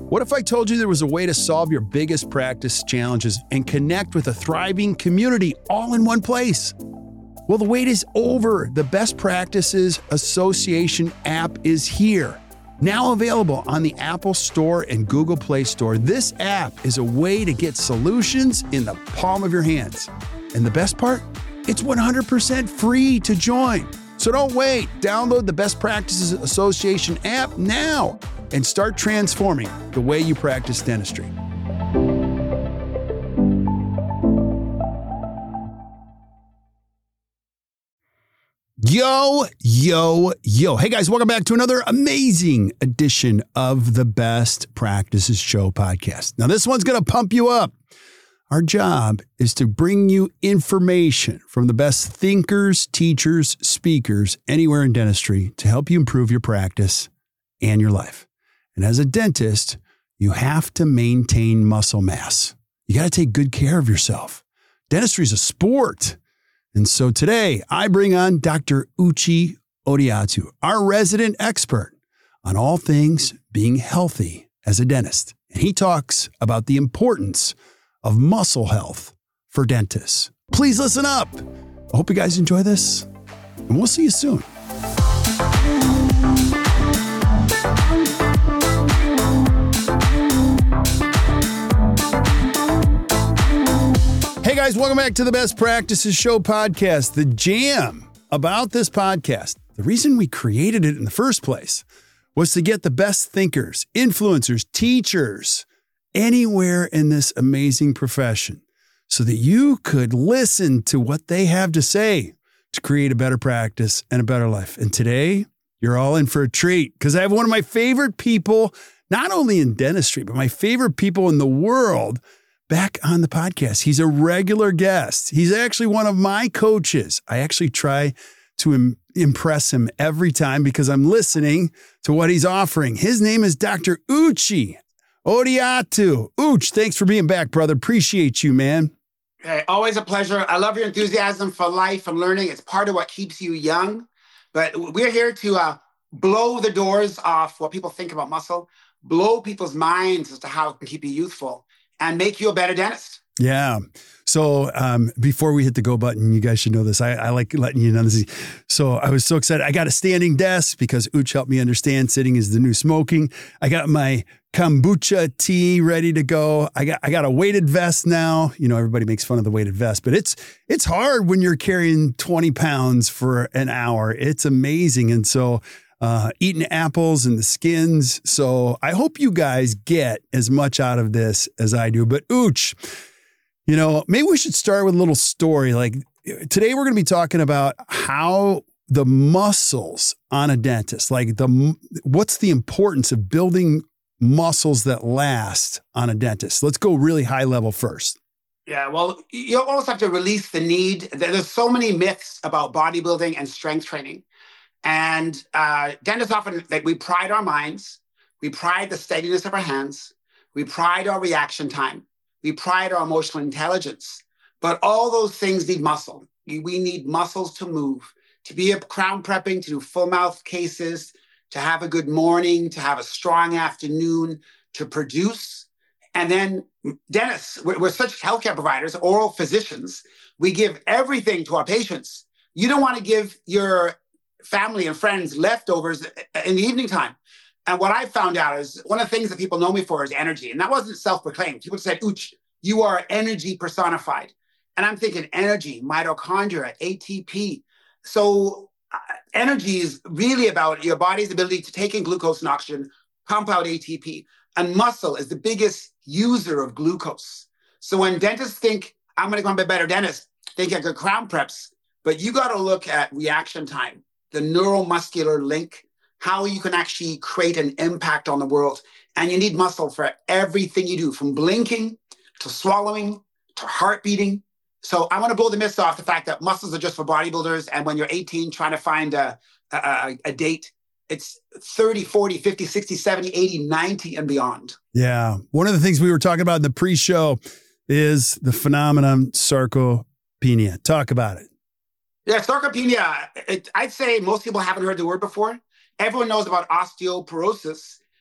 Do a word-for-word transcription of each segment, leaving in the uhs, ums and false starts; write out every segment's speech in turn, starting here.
What if I told you there was a way to solve your biggest practice challenges and connect with a thriving community all in one place? Well, the wait is over. The Best Practices Association app is here. Now available on the Apple Store and Google Play Store, this app is a way to get solutions in the palm of your hands. And the best part? It's one hundred percent free to join. So don't wait. Download the Best Practices Association app now and start transforming the way you practice dentistry. Yo, yo, yo. Hey guys, welcome back to another amazing edition of the Best Practices Show podcast. Now this one's going to pump you up. Our job is to bring you information from the best thinkers, teachers, speakers anywhere in dentistry to help you improve your practice and your life. And as a dentist, you have to maintain muscle mass. You got to take good care of yourself. Dentistry is a sport. And so today I bring on Doctor Uche Odiatu, our resident expert on all things being healthy as a dentist. And he talks about the importance of muscle health for dentists. Please listen up. I hope you guys enjoy this, and we'll see you soon. Hey guys, welcome back to the Best Practices Show podcast. The jam about this podcast, the reason we created it in the first place, was to get the best thinkers, influencers, teachers, anywhere in this amazing profession so that you could listen to what they have to say to create a better practice and a better life. And today, you're all in for a treat because I have one of my favorite people, not only in dentistry, but my favorite people in the world back on the podcast. He's a regular guest. He's actually one of my coaches. I actually try to im- impress him every time because I'm listening to what he's offering. His name is Doctor Uche Odiatu. Uche, thanks for being back, brother. Appreciate you, man. Hey, always a pleasure. I love your enthusiasm for life and learning. It's part of what keeps you young. But we're here to uh, blow the doors off what people think about muscle, blow people's minds as to how it can keep you youthful, and make you a better dentist. Yeah. So um, before we hit the go button, you guys should know this. I, I like letting you know this. So I was so excited. I got a standing desk because Uche helped me understand sitting is the new smoking. I got my kombucha tea ready to go. I got I got a weighted vest now. You know, everybody makes fun of the weighted vest, but it's it's hard when you're carrying twenty pounds for an hour. It's amazing. And so uh, eating apples and the skins. So I hope you guys get as much out of this as I do. But Uche, you know, maybe we should start with a little story. Like today we're going to be talking about how the muscles on a dentist, like the what's the importance of building muscles that last on a dentist. Let's go really high level first. Yeah, well, you almost have to release the need. There's so many myths about bodybuilding and strength training. And uh, dentists often, like, we pride our minds, we pride the steadiness of our hands, we pride our reaction time, we pride our emotional intelligence. But all those things need muscle. We need muscles to move, to be a crown prepping, to do full mouth cases, to have a good morning, to have a strong afternoon, to produce. And then dentists, we're, we're such healthcare providers, oral physicians, we give everything to our patients. You don't want to give your family and friends leftovers in the evening time. And what I found out is one of the things that people know me for is energy. And that wasn't self-proclaimed. People said, Uche, you are energy personified. And I'm thinking energy, mitochondria, A T P. So uh, energy is really about your body's ability to take in glucose and oxygen, pump out A T P. And muscle is the biggest user of glucose. So when dentists think, I'm going to become a better dentist, they get good crown preps. But you got to look at reaction time, the neuromuscular link, how you can actually create an impact on the world. And you need muscle for everything you do, from blinking to swallowing to heart beating. So I want to blow the myths off the fact that muscles are just for bodybuilders. And when you're eighteen, trying to find a, a, a date, it's thirty, forty, fifty, sixty, seventy, eighty, ninety and beyond. Yeah. One of the things we were talking about in the pre-show is the phenomenon sarcopenia. Talk about it. Yeah, sarcopenia, it, I'd say most people haven't heard the word before. Everyone knows about osteoporosis.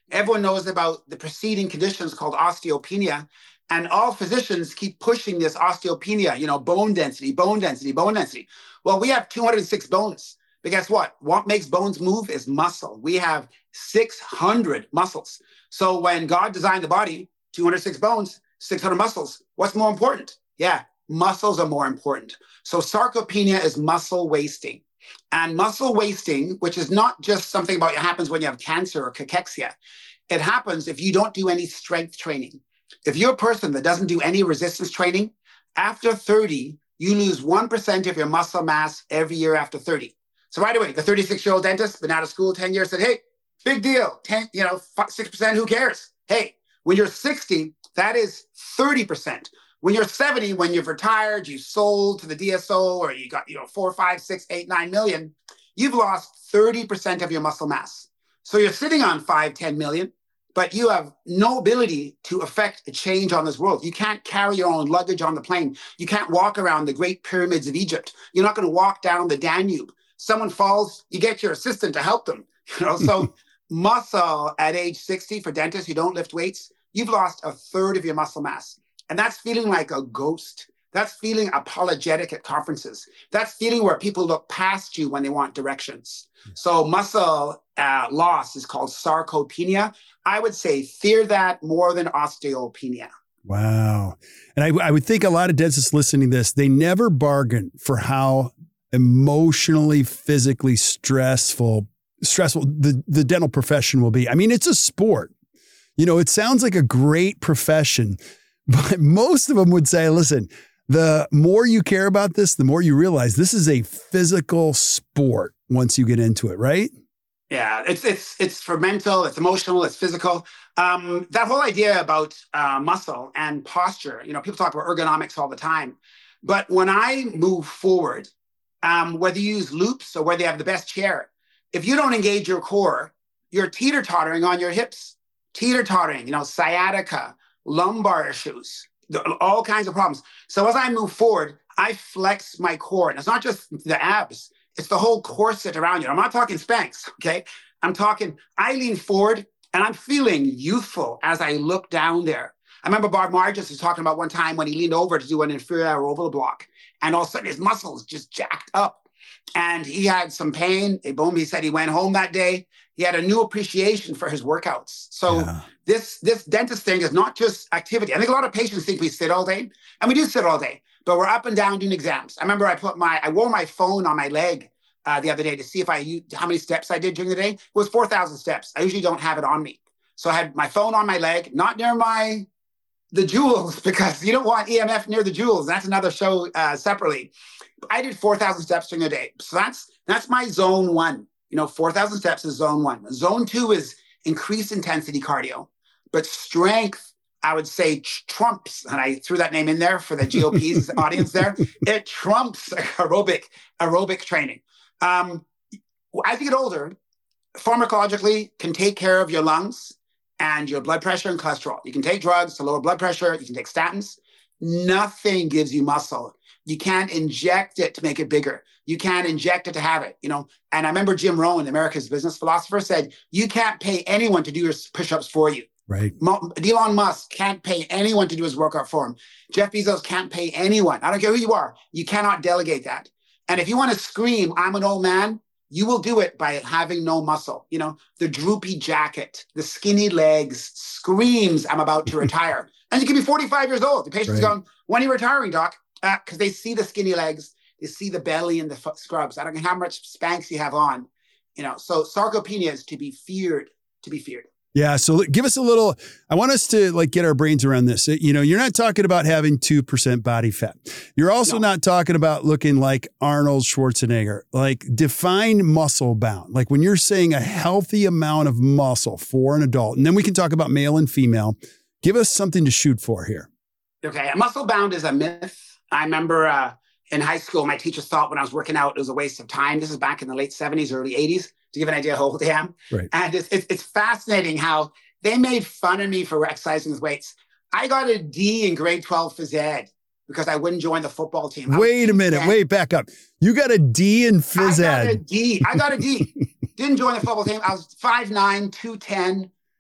Everyone knows about the preceding conditions called osteopenia. And all physicians keep pushing this osteopenia, you know, bone density, bone density, bone density. Well, we have two hundred six bones. But guess what? What makes bones move is muscle. We have six hundred muscles. So when God designed the body, two hundred six bones, six hundred muscles, what's more important? Yeah, muscles are more important. So sarcopenia is muscle wasting. And muscle wasting, which is not just something about it happens when you have cancer or cachexia. It happens if you don't do any strength training. If you're a person that doesn't do any resistance training, after thirty, you lose one percent of your muscle mass every year after thirty. So right away, the thirty-six-year-old dentist, been out of school ten years, said, hey, big deal, ten, you know, six percent, who cares? Hey, when you're sixty, that is thirty percent. When you're seventy, when you've retired, you sold to the D S O, or you got, you know, four, five, six, eight, nine million, you've lost thirty percent of your muscle mass. So you're sitting on five, ten million, but you have no ability to affect a change on this world. You can't carry your own luggage on the plane. You can't walk around the Great Pyramids of Egypt. You're not going to walk down the Danube. Someone falls, you get your assistant to help them. You know, so muscle at age sixty for dentists who don't lift weights, you've lost a third of your muscle mass. And that's feeling like a ghost. That's feeling apologetic at conferences. That's feeling where people look past you when they want directions. So muscle uh, loss is called sarcopenia. I would say fear that more than osteopenia. Wow. And I, I would think a lot of dentists listening to this, they never bargain for how emotionally, physically stressful, stressful the, the dental profession will be. I mean, it's a sport. You know, it sounds like a great profession, but most of them would say, listen, the more you care about this, the more you realize this is a physical sport once you get into it, right? Yeah, it's it's it's for mental, it's emotional, it's physical. Um, that whole idea about uh, muscle and posture, you know, people talk about ergonomics all the time. But when I move forward, um, whether you use loops or whether you have the best chair, if you don't engage your core, you're teeter-tottering on your hips, teeter-tottering, you know, sciatica, lumbar issues, all kinds of problems. So as I move forward, I flex my core. And it's not just the abs, it's the whole corset around you. I'm not talking Spanx, okay? I'm talking, I lean forward and I'm feeling youthful as I look down there. I remember Bob Margis was talking about one time when he leaned over to do an inferior oval block, and all of a sudden his muscles just jacked up. And he had some pain. Boom, he said he went home that day. He had a new appreciation for his workouts. So yeah. this, this dentist thing is not just activity. I think a lot of patients think we sit all day, and we do sit all day, but we're up and down doing exams. I remember I put my, I wore my phone on my leg uh, the other day to see if I used, how many steps I did during the day. It was four thousand steps. I usually don't have it on me. So I had my phone on my leg, not near my, the jewels, because you don't want E M F near the jewels. That's another show uh, separately. I did four thousand steps during the day. So that's, that's my zone one. You know, four thousand steps is zone one. Zone two is increased intensity cardio, but strength, I would say, trumps, and I threw that name in there for the G O P's audience there. It trumps aerobic, aerobic training. Um, as you get older, pharmacologically can take care of your lungs and your blood pressure and cholesterol. You can take drugs to lower blood pressure. You can take statins. Nothing gives you muscle. You can't inject it to make it bigger. You can't inject it to have it, you know. And I remember Jim Rohn, America's business philosopher, said, you can't pay anyone to do your push-ups for you. Right. Elon Musk can't pay anyone to do his workout for him. Jeff Bezos can't pay anyone. I don't care who you are. You cannot delegate that. And if you want to scream, I'm an old man, you will do it by having no muscle. You know, the droopy jacket, the skinny legs screams, I'm about to retire. And you can be forty-five years old. The patient's right. going, when are you retiring, doc? Because uh, they see the skinny legs, they see the belly and the f- scrubs. I don't know how much Spanx you have on, you know. So sarcopenia is to be feared, to be feared. Yeah. So give us a little, I want us to like get our brains around this. You know, you're not talking about having two percent body fat. You're also no. not talking about looking like Arnold Schwarzenegger. Like define muscle bound. Like when you're saying a healthy amount of muscle for an adult, and then we can talk about male and female. Give us something to shoot for here. Okay. Muscle bound is a myth. I remember uh, in high school, my teachers thought when I was working out, it was a waste of time. This is back in the late seventies, early eighties, to give an idea how old I am. Right. And it's, it's, it's fascinating how they made fun of me for exercising with weights. I got a D in grade twelve phys ed because I wouldn't join the football team. Wait a minute. Wait, back up. You got a D in phys ed. I got a D. I got a D. Didn't join the football team. I was five nine, two ten,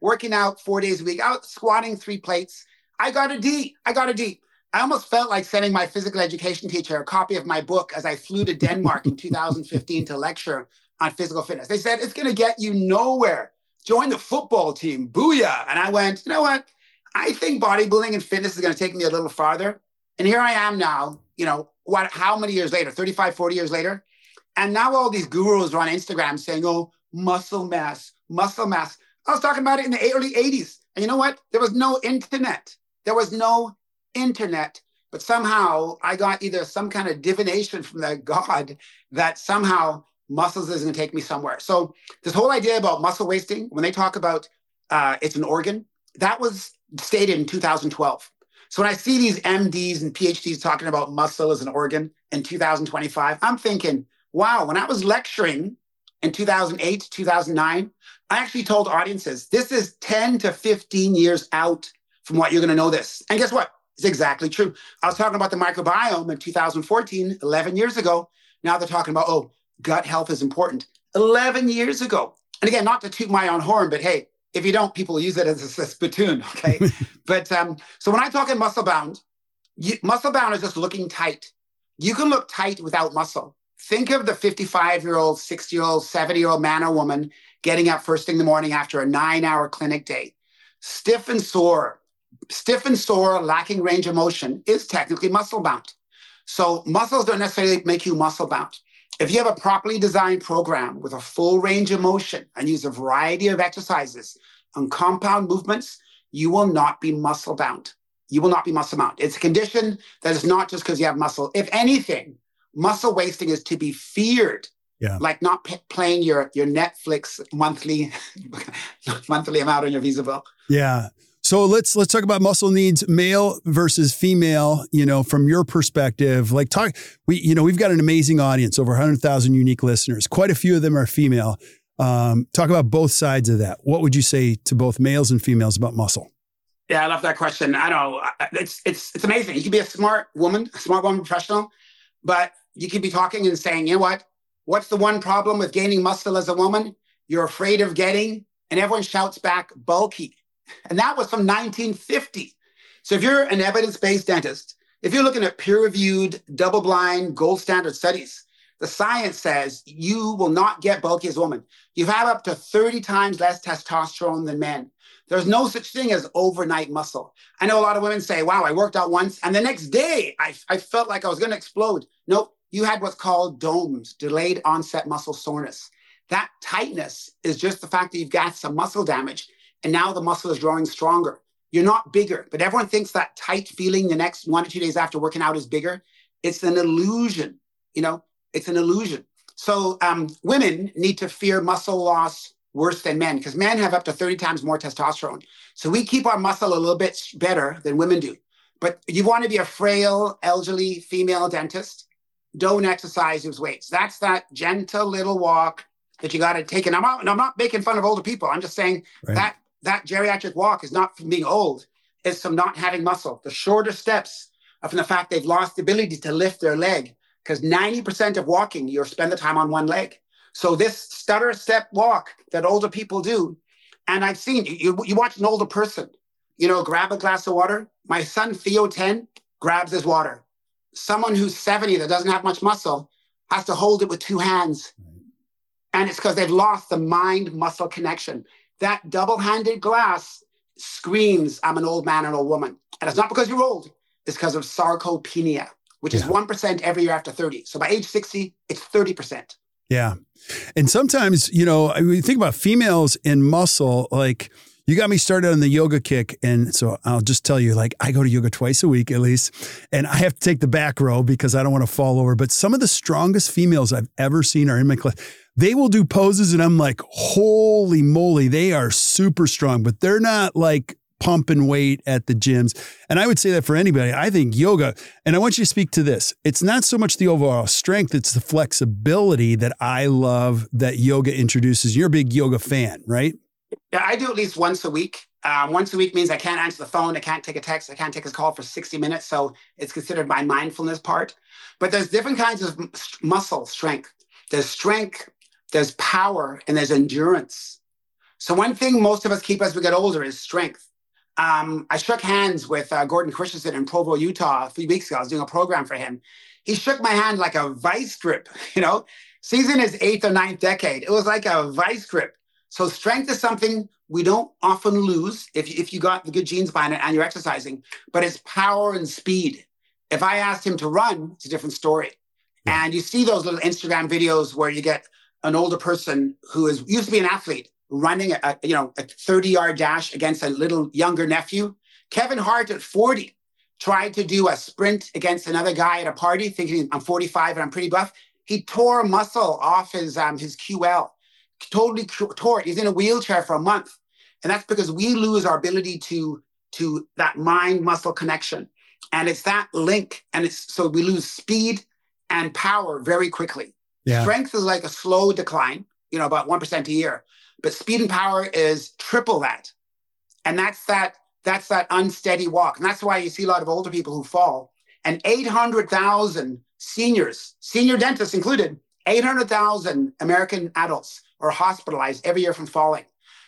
working out four days a week, out squatting three plates. I got a D. I got a D. I almost felt like sending my physical education teacher a copy of my book as I flew to Denmark in two thousand fifteen to lecture on physical fitness. They said, it's going to get you nowhere. Join the football team. Booyah. And I went, you know what? I think bodybuilding and fitness is going to take me a little farther. And here I am now, you know, what? How many years later? thirty-five, forty years later? And now all these gurus are on Instagram saying, oh, muscle mass, muscle mass. I was talking about it in the early eighties. And you know what? There was no internet. There was no internet. But somehow I got either some kind of divination from the God that somehow muscles is going to take me somewhere. So this whole idea about muscle wasting, when they talk about uh, it's an organ, that was stated in two thousand twelve. So when I see these M Ds and P H Ds talking about muscle as an organ in two thousand twenty-five, I'm thinking, wow, when I was lecturing in two thousand eight, two thousand nine, I actually told audiences, this is ten to fifteen years out from what you're going to know this. And guess what? It's exactly true. I was talking about the microbiome in two thousand fourteen, eleven years ago. Now they're talking about, oh, gut health is important. eleven years ago. And again, not to toot my own horn, but hey, if you don't, people use it as a, a spittoon, okay? but um, so when I talk in muscle bound, you, muscle bound is just looking tight. You can look tight without muscle. Think of the fifty-five-year-old, sixty-year-old, seventy-year-old man or woman getting up first thing in the morning after a nine-hour clinic day. Stiff and sore. Stiff and sore, lacking range of motion is technically muscle bound. So muscles don't necessarily make you muscle bound. If you have a properly designed program with a full range of motion and use a variety of exercises and compound movements, you will not be muscle bound. You will not be muscle bound. It's a condition that is not just because you have muscle. If anything, muscle wasting is to be feared. Yeah. Like not p- playing your, your Netflix monthly monthly amount on your Visa bill. Yeah. So let's let's talk about muscle needs, male versus female, you know, from your perspective. Like talk, we, you know, we've got an amazing audience, over one hundred thousand unique listeners. Quite a few of them are female. Um, talk about both sides of that. What would you say to both males and females about muscle? Yeah, I love that question. I know it's it's it's amazing. You can be a smart woman, a smart woman professional, but you could be talking and saying, you know what? What's the one problem with gaining muscle as a woman? You're afraid of getting, and everyone shouts back, bulky. And that was from nineteen fifty. So if you're an evidence-based dentist, if you're looking at peer-reviewed, double-blind, gold standard studies, the science says you will not get bulky as a woman. You have up to thirty times less testosterone than men. There's no such thing as overnight muscle. I know a lot of women say, wow, I worked out once, and the next day I, I felt like I was going to explode. Nope, you had what's called D O M S, delayed onset muscle soreness. That tightness is just the fact that you've got some muscle damage, and now the muscle is growing stronger. You're not bigger, but everyone thinks that tight feeling the next one or two days after working out is bigger. It's an illusion, you know, it's an illusion. So um, women need to fear muscle loss worse than men, because men have up to thirty times more testosterone. So we keep our muscle a little bit better than women do. But you want to be a frail, elderly female dentist, don't exercise use weights. That's that gentle little walk that you got to take. And I'm not, and I'm not making fun of older people. I'm just saying right. that that geriatric walk is not from being old. It's from not having muscle. The shorter steps are from the fact they've lost the ability to lift their leg, because ninety percent of walking, you'll spend the time on one leg. So this stutter step walk that older people do, and I've seen, you, you watch an older person, you know, grab a glass of water. My son, Theo, ten, grabs his water. Someone who's seventy that doesn't have much muscle has to hold it with two hands. And it's because they've lost the mind-muscle connection. That double-handed glass screams, I'm an old man and old woman. And it's not because you're old. It's because of sarcopenia, which yeah. is one percent every year after thirty. So by age sixty, it's thirty percent. Yeah. And sometimes, you know, when you think about females in muscle, like you got me started on the yoga kick. And so I'll just tell you, like, I go to yoga twice a week at least, and I have to take the back row because I don't want to fall over. But some of the strongest females I've ever seen are in my class. They will do poses and I'm like, holy moly, they are super strong, but they're not like pumping weight at the gyms. And I would say that for anybody. I think yoga, and I want you to speak to this. It's not so much the overall strength, it's the flexibility that I love that yoga introduces. You're a big yoga fan, right? Yeah, I do at least once a week. Um, once a week means I can't answer the phone, I can't take a text, I can't take a call for sixty minutes. So it's considered my mindfulness part. But there's different kinds of muscle strength. There's strength, there's power, and there's endurance. So one thing most of us keep as we get older is strength. Um, I shook hands with uh, Gordon Christensen in Provo, Utah a few weeks ago. I was doing a program for him. He shook my hand like a vice grip, you know, so he's in his eighth or ninth decade. It was like a vice grip. So strength is something we don't often lose if you, if you got the good genes behind it and you're exercising, but it's power and speed. If I asked him to run, it's a different story. Yeah. And you see those little Instagram videos where you get an older person who is used to be an athlete running a, you know, a thirty yard dash against a little younger nephew. Kevin Hart at forty tried to do a sprint against another guy at a party thinking I'm forty-five and I'm pretty buff. He tore a muscle off his, um, his Q L, totally tore it. He's in a wheelchair for a month. And that's because we lose our ability to, to that mind muscle connection. And it's that link. And it's so we lose speed and power very quickly. Yeah. Strength is like a slow decline, you know, about one percent a year. But speed and power is triple that. And that's that, that's that unsteady walk. And that's why you see a lot of older people who fall. And eight hundred thousand seniors, senior dentists included, eight hundred thousand American adults are hospitalized every year from falling.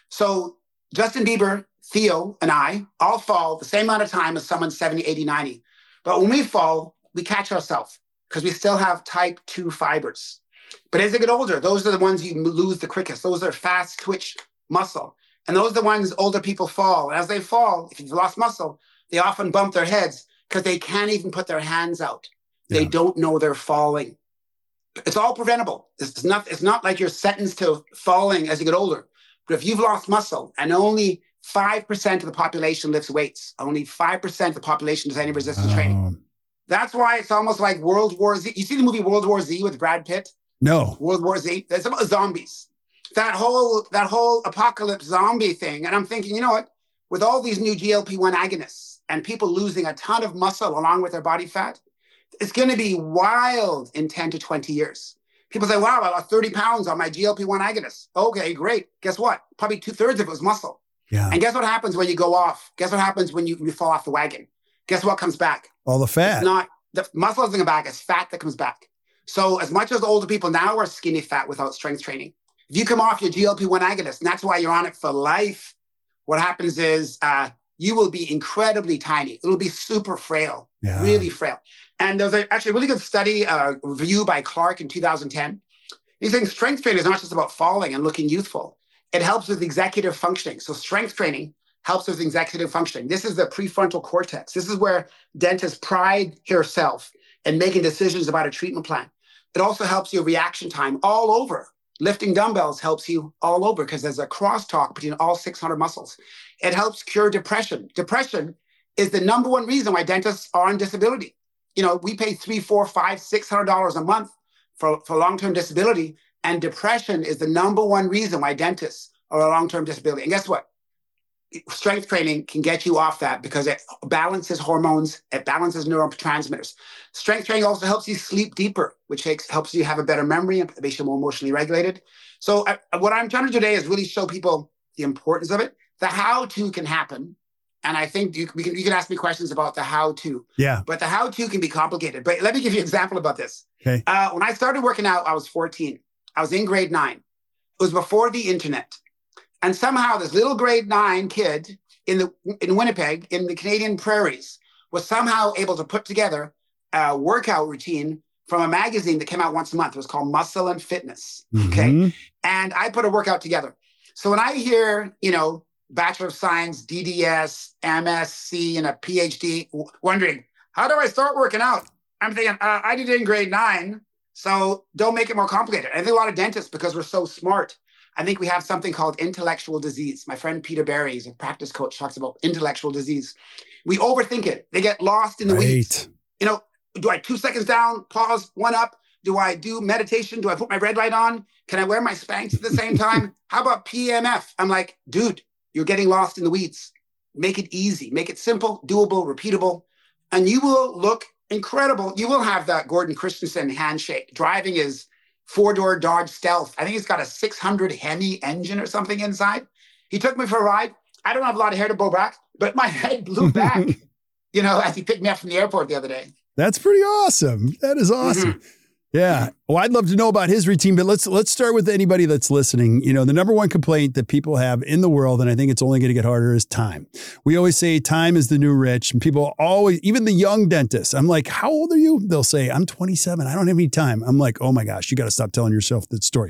So Justin Bieber, Theo, and I all fall the same amount of time as someone seventy, eighty, ninety. But when we fall, we catch ourselves because we still have type two fibers. But as they get older, those are the ones you lose the quickest. Those are fast twitch muscle. And those are the ones older people fall. And as they fall, if you've lost muscle, they often bump their heads because they can't even put their hands out. They yeah. don't know they're falling. It's all preventable. It's not, it's not like you're sentenced to falling as you get older. But if you've lost muscle and only five percent of the population lifts weights, only five percent of the population does any resistance um. training. That's why it's almost like World War Z. You see the movie World War Z with Brad Pitt? No. World War Z. That's about zombies. That whole that whole apocalypse zombie thing. And I'm thinking, you know what? With all these new G L P one agonists and people losing a ton of muscle along with their body fat, it's going to be wild in ten to twenty years. People say, wow, I lost thirty pounds on my G L P one agonist. Okay, great. Guess what? Probably two thirds of it was muscle. Yeah. And guess what happens when you go off? Guess what happens when you, you fall off the wagon? Guess what comes back? All the fat. It's not the muscle doesn't come back. It's fat that comes back. So as much as older people now are skinny fat without strength training, if you come off your G L P one agonist, and that's why you're on it for life, what happens is uh, you will be incredibly tiny. It'll be super frail, yeah. really frail. And there's a, actually a really good study, uh, review by Clark in two thousand ten. He's saying strength training is not just about falling and looking youthful. It helps with executive functioning. So strength training helps with executive functioning. This is the prefrontal cortex. This is where dentists pride herself in making decisions about a treatment plan. It also helps your reaction time all over. Lifting dumbbells helps you all over because there's a crosstalk between all six hundred muscles. It helps cure depression. Depression is the number one reason why dentists are on disability. You know, we pay three, four, five, six hundred dollars a month for, for long-term disability, and depression is the number one reason why dentists are on long-term disability. And guess what? Strength training can get you off that because it balances hormones, it balances neurotransmitters. Strength training also helps you sleep deeper, which makes, helps you have a better memory and makes you more emotionally regulated. So uh, what I'm trying to do today is really show people the importance of it. The how-to can happen. And I think you, we can, you can ask me questions about the how-to. Yeah. But the how-to can be complicated. But let me give you an example about this. Okay. Uh, when I started working out, I was fourteen. I was in grade nine. It was before the internet. And somehow this little grade nine kid in the in Winnipeg, in the Canadian prairies, was somehow able to put together a workout routine from a magazine that came out once a month. It was called Muscle and Fitness. Mm-hmm. Okay. And I put a workout together. So when I hear, you know, Bachelor of Science, D D S, M S C, and a P H D, w- wondering, how do I start working out? I'm thinking, uh, I did it in grade nine, so don't make it more complicated. I think a lot of dentists, because we're so smart, I think we have something called intellectual disease. My friend Peter Barry, he's a practice coach, talks about intellectual disease. We overthink it. They get lost in the right. weeds. You know, do I two seconds down, pause, one up? Do I do meditation? Do I put my red light on? Can I wear my Spanx at the same time? How about P M F? I'm like, dude, you're getting lost in the weeds. Make it easy. Make it simple, doable, repeatable, and you will look incredible. You will have that Gordon Christensen handshake. Driving is four-door Dodge Stealth. I think it's got a six hundred Hemi engine or something inside. He took me for a ride. I don't have a lot of hair to blow back, but my head blew back, you know, as he picked me up from the airport the other day. That's pretty awesome. That is awesome. Mm-hmm. Yeah. Well, I'd love to know about his routine, but let's let's start with anybody that's listening. You know, the number one complaint that people have in the world, and I think it's only going to get harder, is time. We always say time is the new rich, and people always, even the young dentists, I'm like, how old are you? They'll say, I'm twenty-seven. I don't have any time. I'm like, oh my gosh, you got to stop telling yourself that story.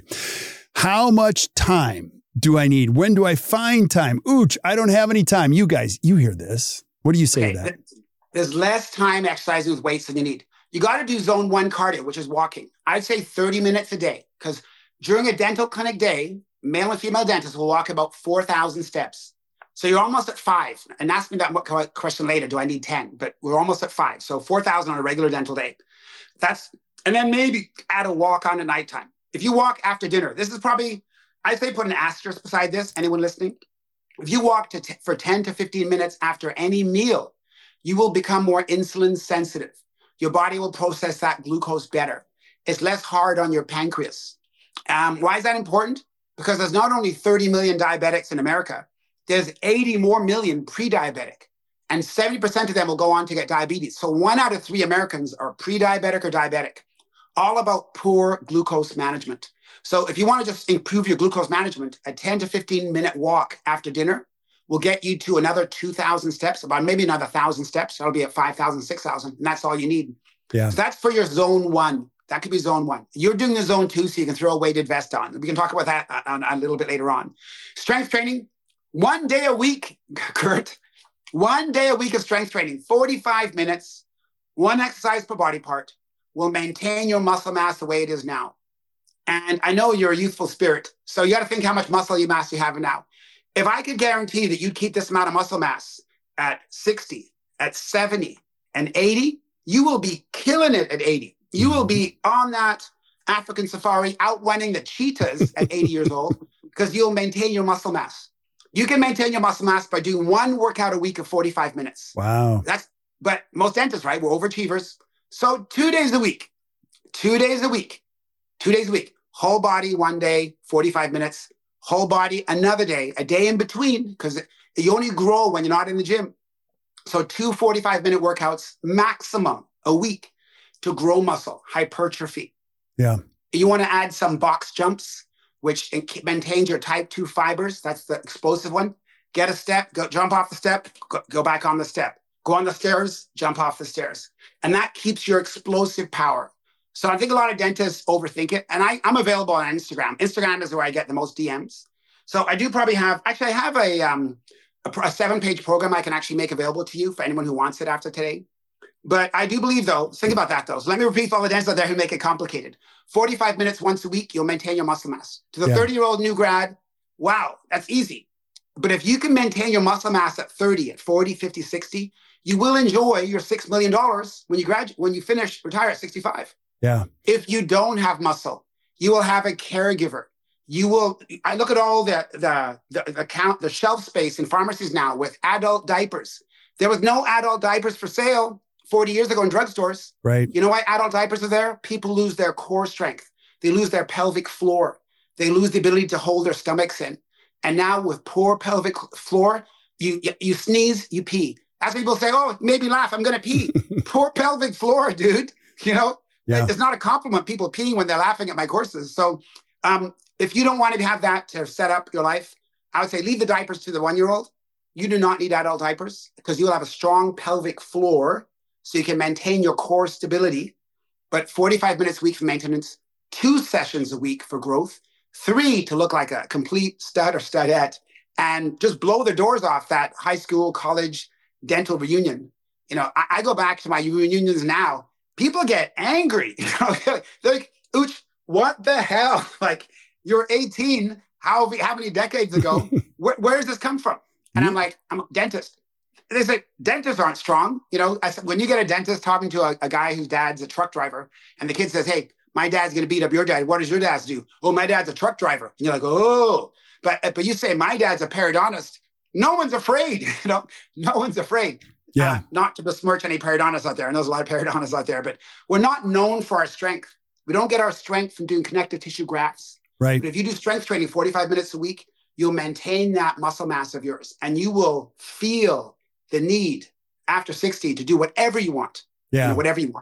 How much time do I need? When do I find time? Ooch, I don't have any time. You guys, you hear this. What do you say okay, to that? There's less time exercising with weights than you need. You got to do zone one cardio, which is walking. I'd say thirty minutes a day, because during a dental clinic day, male and female dentists will walk about four thousand steps. So you're almost at five. And ask me that question later. Do I need ten? But we're almost at five. So four thousand on a regular dental day. That's, and then maybe add a walk on at nighttime. If you walk after dinner, this is probably, I'd say put an asterisk beside this, anyone listening. If you walk to t- for ten to fifteen minutes after any meal, you will become more insulin sensitive. Your body will process that glucose better. It's less hard on your pancreas. Um, why is that important? Because there's not only thirty million diabetics in America, there's eighty more million pre-diabetic, and seventy percent of them will go on to get diabetes. So one out of three Americans are pre-diabetic or diabetic, all about poor glucose management. So if you want to just improve your glucose management, a ten to fifteen minute walk after dinner will get you to another two thousand steps, about maybe another one thousand steps. That'll be at five thousand, six thousand, and that's all you need. Yeah. So that's for your zone one. That could be zone one. You're doing the zone two, so you can throw a weighted vest on. We can talk about that a, a little bit later on. Strength training, one day a week, Kurt. One day a week of strength training, forty-five minutes, one exercise per body part, will maintain your muscle mass the way it is now. And I know you're a youthful spirit, so you got to think how much muscle mass you have now. If I could guarantee that you'd keep this amount of muscle mass at sixty, at seventy, and eighty, you will be killing it at eighty. You will be on that African safari outrunning the cheetahs at eighty years old, because you'll maintain your muscle mass. You can maintain your muscle mass by doing one workout a week of forty-five minutes. Wow. That's, but most dentists, right, we're overachievers. So two days a week, two days a week, two days a week, whole body one day, forty-five minutes, whole body another day, a day in between, because you only grow when you're not in the gym. So two forty-five minute workouts maximum a week to grow muscle, hypertrophy. Yeah. You want to add some box jumps, which maintains your type two fibers. That's the explosive one. Get a step, go jump off the step, go, go back on the step. Go on the stairs, jump off the stairs. And that keeps your explosive power. So I think a lot of dentists overthink it. And I, I'm available on Instagram. Instagram is where I get the most D Ms. So I do probably have, actually I have a, um, a, a seven-page program I can actually make available to you for anyone who wants it after today. But I do believe, though, think about that, though. So let me repeat for all the dentists out there who make it complicated. forty-five minutes once a week, you'll maintain your muscle mass. To the thirty-year-old new grad, wow, that's easy. But if you can maintain your muscle mass at thirty, at forty, fifty, sixty, you will enjoy your six million dollars when you graduate, when you finish, retire at sixty-five. Yeah. If you don't have muscle, you will have a caregiver. You will, I look at all the, the, the, the count, the shelf space in pharmacies now with adult diapers. There was no adult diapers for sale forty years ago in drugstores. Right. You know why adult diapers are there? People lose their core strength. They lose their pelvic floor. They lose the ability to hold their stomachs in. And now with poor pelvic floor, you, you, you sneeze, you pee. As people say, oh, it made me laugh, I'm going to pee. Poor pelvic floor, dude. You know, yeah. It's not a compliment, people peeing when they're laughing at my courses. So um, if you don't want to have that to set up your life, I would say leave the diapers to the one-year-old. You do not need adult diapers because you'll have a strong pelvic floor so you can maintain your core stability. But forty-five minutes a week for maintenance, two sessions a week for growth, three to look like a complete stud or studette, and just blow the doors off that high school, college, dental reunion. You know, I, I go back to my reunions now. People get angry. You know, they're like, Ooch, what the hell? Like, you're eighteen, how, how many decades ago? Where, where does this come from? And I'm like, I'm a dentist. They say, dentists aren't strong. You know, I said, when you get a dentist talking to a, a guy whose dad's a truck driver, and the kid says, hey, my dad's going to beat up your dad. What does your dad do? Oh, my dad's a truck driver. And you're like, oh, but but you say, my dad's a periodontist. No one's afraid. You know, no one's afraid. Yeah. Uh, not to besmirch any periodontists out there. And there's a lot of periodontists out there, but we're not known for our strength. We don't get our strength from doing connective tissue grafts. Right. But if you do strength training forty-five minutes a week, you'll maintain that muscle mass of yours, and you will feel the need after sixty to do whatever you want. Yeah. You know, whatever you want.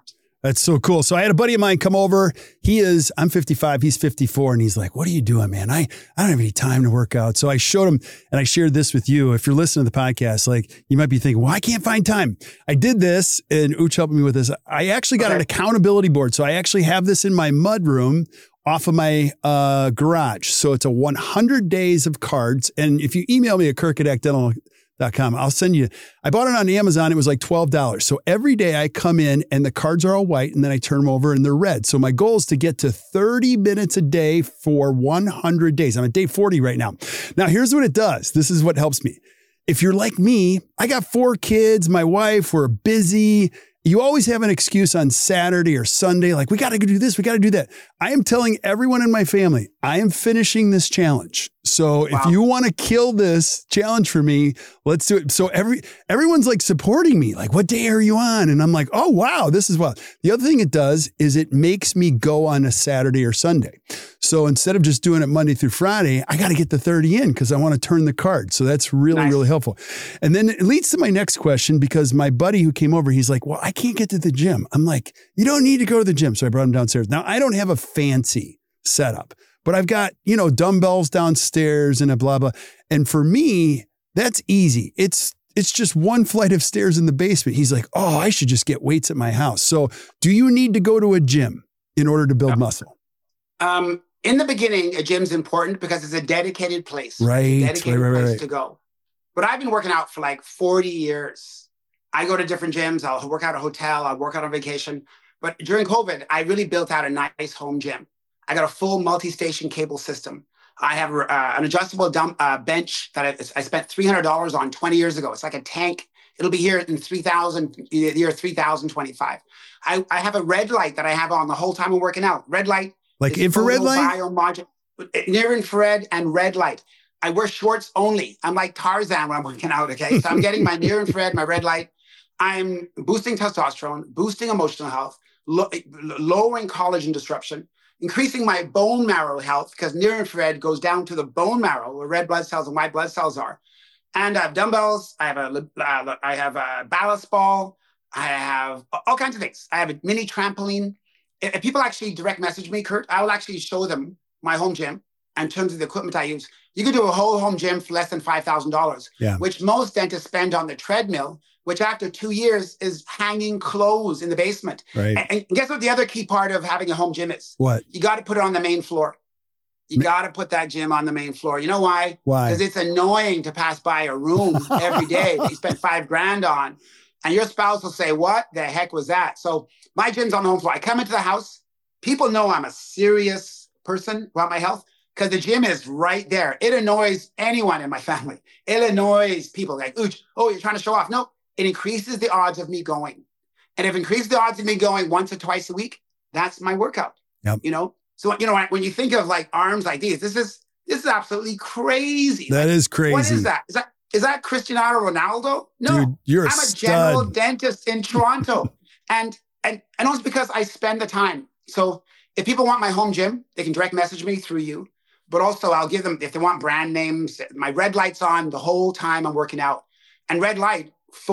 That's so cool. So I had a buddy of mine come over. He is, I'm fifty-five, he's fifty-four. And he's like, what are you doing, man? I, I don't have any time to work out. So I showed him and I shared this with you. If you're listening to the podcast, like you might be thinking, well, I can't find time. I did this and Ooch helped me with this. I actually got okay. an accountability board. So I actually have this in my mud room off of my uh, garage. So it's a one hundred days of cards. And if you email me at kirk at accidental dot com, I'll send you, I bought it on Amazon. It was like twelve dollars. So every day I come in and the cards are all white and then I turn them over and they're red. So my goal is to get to thirty minutes a day for one hundred days. I'm at day forty right now. Now here's what it does. This is what helps me. If you're like me, I got four kids, my wife, we're busy. You always have an excuse on Saturday or Sunday, like we got to do this, we got to do that. I am telling everyone in my family, I am finishing this challenge. So wow. if you want to kill this challenge for me, let's do it. So every everyone's like supporting me, like, what day are you on? And I'm like, oh, wow, this is wild. The other thing it does is it makes me go on a Saturday or Sunday. So instead of just doing it Monday through Friday, I got to get the thirty in because I want to turn the card. So that's really, nice. really helpful. And then it leads to my next question because my buddy who came over, he's like, well, I can't get to the gym. I'm like, you don't need to go to the gym. So I brought him downstairs. Now, I don't have a fancy setup, but I've got, you know, dumbbells downstairs and a blah, blah. And for me, that's easy. It's It's just one flight of stairs in the basement. He's like, oh, I should just get weights at my house. So do you need to go to a gym in order to build yeah. muscle? Um, in the beginning, a gym's important because it's a dedicated place. Right. A dedicated right, right, place right. to go. But I've been working out for like forty years. I go to different gyms. I'll work out at a hotel. I'll work out on vacation. But during COVID, I really built out a nice home gym. I got a full multi-station cable system. I have uh, an adjustable dump, uh, bench that I, I spent three hundred dollars on twenty years ago. It's like a tank. It'll be here in three thousand, year three thousand twenty-five. I, I have a red light that I have on the whole time I'm working out. Red light. Like infrared light? Biomodul- near infrared and red light. I wear shorts only. I'm like Tarzan when I'm working out, okay? So I'm getting my near infrared, my red light. I'm boosting testosterone, boosting emotional health, lo- lowering collagen disruption, increasing my bone marrow health because near infrared goes down to the bone marrow where red blood cells and white blood cells are. And I have dumbbells. I have a, uh, I have a ballast ball. I have all kinds of things. I have a mini trampoline. If people actually direct message me, Kurt, I will actually show them my home gym in terms of the equipment I use. You can do a whole home gym for less than five thousand dollars, yeah. which most dentists spend on the treadmill, which after two years is hanging clothes in the basement. Right. And, and guess what the other key part of having a home gym is? What? You got to put it on the main floor. You got to put that gym on the main floor. You know why? Why? Because it's annoying to pass by a room every day that you spent five grand on. And your spouse will say, what the heck was that? So my gym's on the home floor. I come into the house. People know I'm a serious person about my health because the gym is right there. It annoys anyone in my family. It annoys people like, Ooch, oh, you're trying to show off. No, it increases the odds of me going. And if it increases the odds of me going once or twice a week, that's my workout. Yep. You know? So, you know, when you think of like arms like these, this is this is absolutely crazy. That like, is crazy. What is that? Is that is that Cristiano Ronaldo? No, dude, you're a I'm a stud. general dentist in Toronto. and, and, and also because I spend the time. So if people want my home gym, they can direct message me through you. But also I'll give them, if they want brand names, my red light's on the whole time I'm working out. And red light,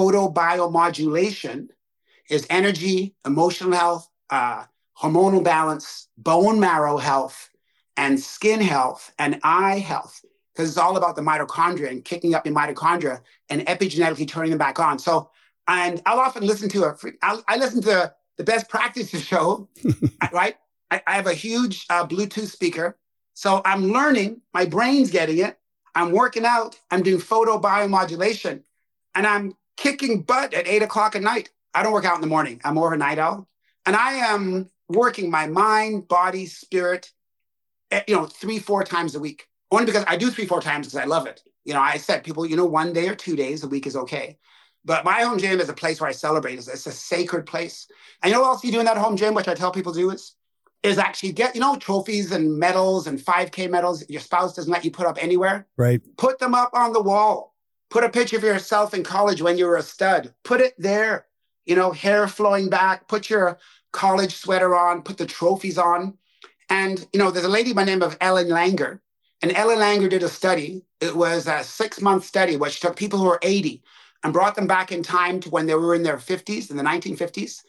photobiomodulation, is energy, emotional health, uh, hormonal balance, bone marrow health, and skin health, and eye health, because it's all about the mitochondria and kicking up your mitochondria and epigenetically turning them back on. So, and I'll often listen to a, I'll, I listen to the Best Practices show, right? I, I have a huge uh, Bluetooth speaker. So I'm learning, my brain's getting it. I'm working out, I'm doing photobiomodulation, and I'm kicking butt at eight o'clock at night. I don't work out in the morning. I'm more of a night owl. And I am working my mind, body, spirit, you know, three, four times a week. Only because I do three, four times because I love it. You know, I said people, you know, one day or two days a week is okay. But my home gym is a place where I celebrate. It's, it's a sacred place. And you know what else you do in that home gym, which I tell people to do is, is actually get, you know, trophies and medals and five K medals your spouse doesn't let you put up anywhere. Right. Put them up on the wall. Put a picture of yourself in college when you were a stud. Put it there. You know, hair flowing back. Put your college sweater on. Put the trophies on. And, you know, there's a lady by the name of Ellen Langer. And Ellen Langer did a study. It was a six-month study where she took people who were eighty and brought them back in time to when they were in their fifties, in the nineteen fifties.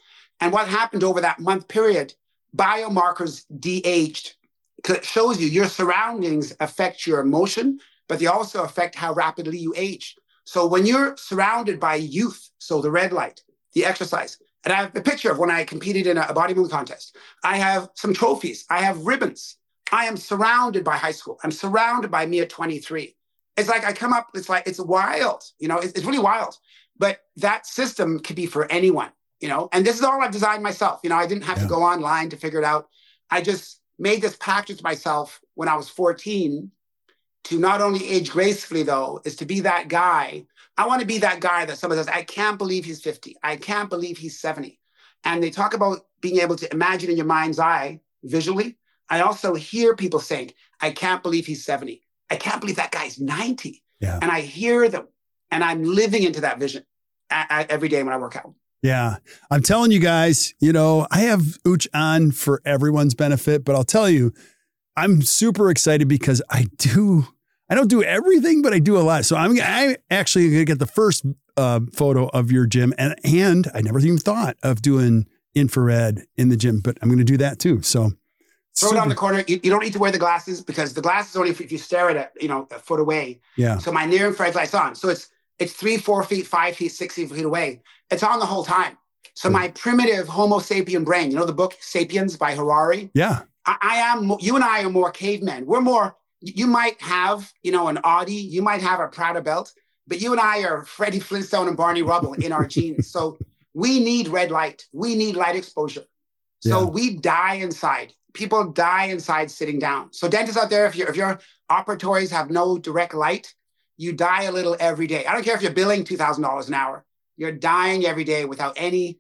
And what happened over that month period, biomarkers de-aged. Because it shows you your surroundings affect your emotion, but they also affect how rapidly you age. So when you're surrounded by youth, so the red light, the exercise, and I have a picture of when I competed in a bodybuilding contest. I have some trophies. I have ribbons. I am surrounded by high school. I'm surrounded by me at twenty-three. It's like I come up, it's like, it's wild, you know, it's, it's really wild. But that system could be for anyone, you know, and this is all I've designed myself. You know, I didn't have yeah. to go online to figure it out. I just made this package myself when I was fourteen to not only age gracefully, though, is to be that guy. I want to be that guy that someone says, I can't believe he's fifty. I can't believe he's seventy. And they talk about being able to imagine in your mind's eye visually. I also hear people saying, I can't believe he's seventy. I can't believe that guy's ninety. Yeah. And I hear them and I'm living into that vision a- a- every day when I work out. Yeah. I'm telling you guys, you know, I have Uch on for everyone's benefit, but I'll tell you, I'm super excited because I do, I don't do everything, but I do a lot. So I'm I actually going to get the first uh, photo of your gym. And, and I never even thought of doing infrared in the gym, but I'm going to do that too. So throw super. It on the corner. You, you don't need to wear the glasses because the glasses only if, if you stare at it, you know, a foot away. Yeah. So my near infrared light's on. So it's it's three, four feet, five feet, six feet away. It's on the whole time. So my primitive Homo sapien brain, you know, the book Sapiens by Harari. Yeah. I, I am. You and I are more cavemen. We're more. You might have, you know, an Audi. You might have a Prada belt, but you and I are Freddie Flintstone and Barney Rubble in our genes. So we need red light. We need light exposure. So yeah. we die inside. People die inside sitting down. So dentists out there, if, you're, if your operatories have no direct light, you die a little every day. I don't care if you're billing two thousand dollars an hour. You're dying every day without any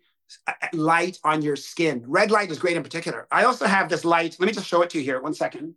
light on your skin. Red light is great in particular. I also have this light. Let me just show it to you here. One second.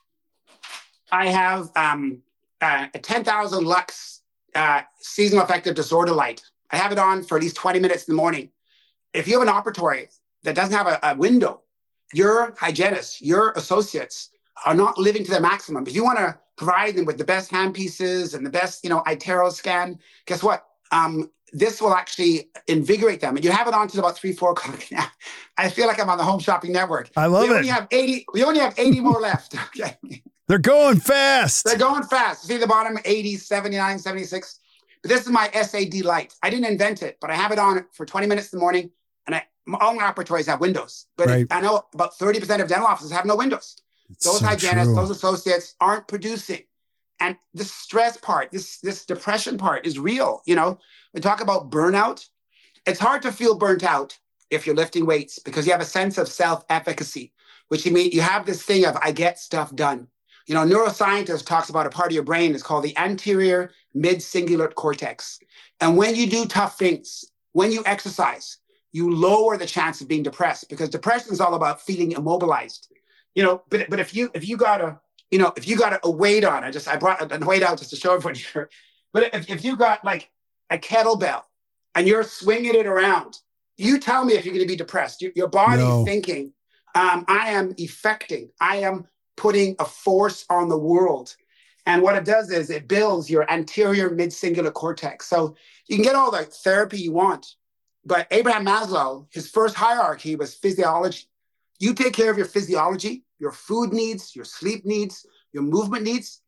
I have um, uh, a ten thousand lux uh, seasonal affective disorder light. I have it on for at least twenty minutes in the morning. If you have an operatory that doesn't have a, a window, your hygienists, your associates are not living to their maximum. If you want to provide them with the best handpieces and the best, you know, iTero scan, guess what? Um, this will actually invigorate them. And you have it on to about three, four o'clock now. I feel like I'm on the Home Shopping Network. I love we it. Only have eighty, we only have eighty more left. Okay. They're going fast. They're going fast. See the bottom, eighty, seventy-nine, seventy-six. But this is my S A D light. I didn't invent it, but I have it on for twenty minutes in the morning. And I, all my operatories have windows. But right. I know about thirty percent of dental offices have no windows. It's those so hygienists, true. Those associates aren't producing. And the stress part, this, this depression part is real. You know, we talk about burnout. It's hard to feel burnt out if you're lifting weights because you have a sense of self-efficacy, which you mean you have this thing of I get stuff done. You know, neuroscientist talks about a part of your brain is called the anterior mid-cingulate cortex. And when you do tough things, when you exercise, you lower the chance of being depressed because depression is all about feeling immobilized. You know, but but if you if you got a you know if you got a, a weight on, I just I brought a weight out just to show everybody here. But if if you got like a kettlebell and you're swinging it around, you tell me if you're going to be depressed. Your, your body's no. thinking, um, I am effecting, I am putting a force on the world. And what it does is it builds your anterior mid-cingulate cortex. So you can get all the therapy you want. But Abraham Maslow, his first hierarchy was physiology. You take care of your physiology, your food needs, your sleep needs, your movement needs.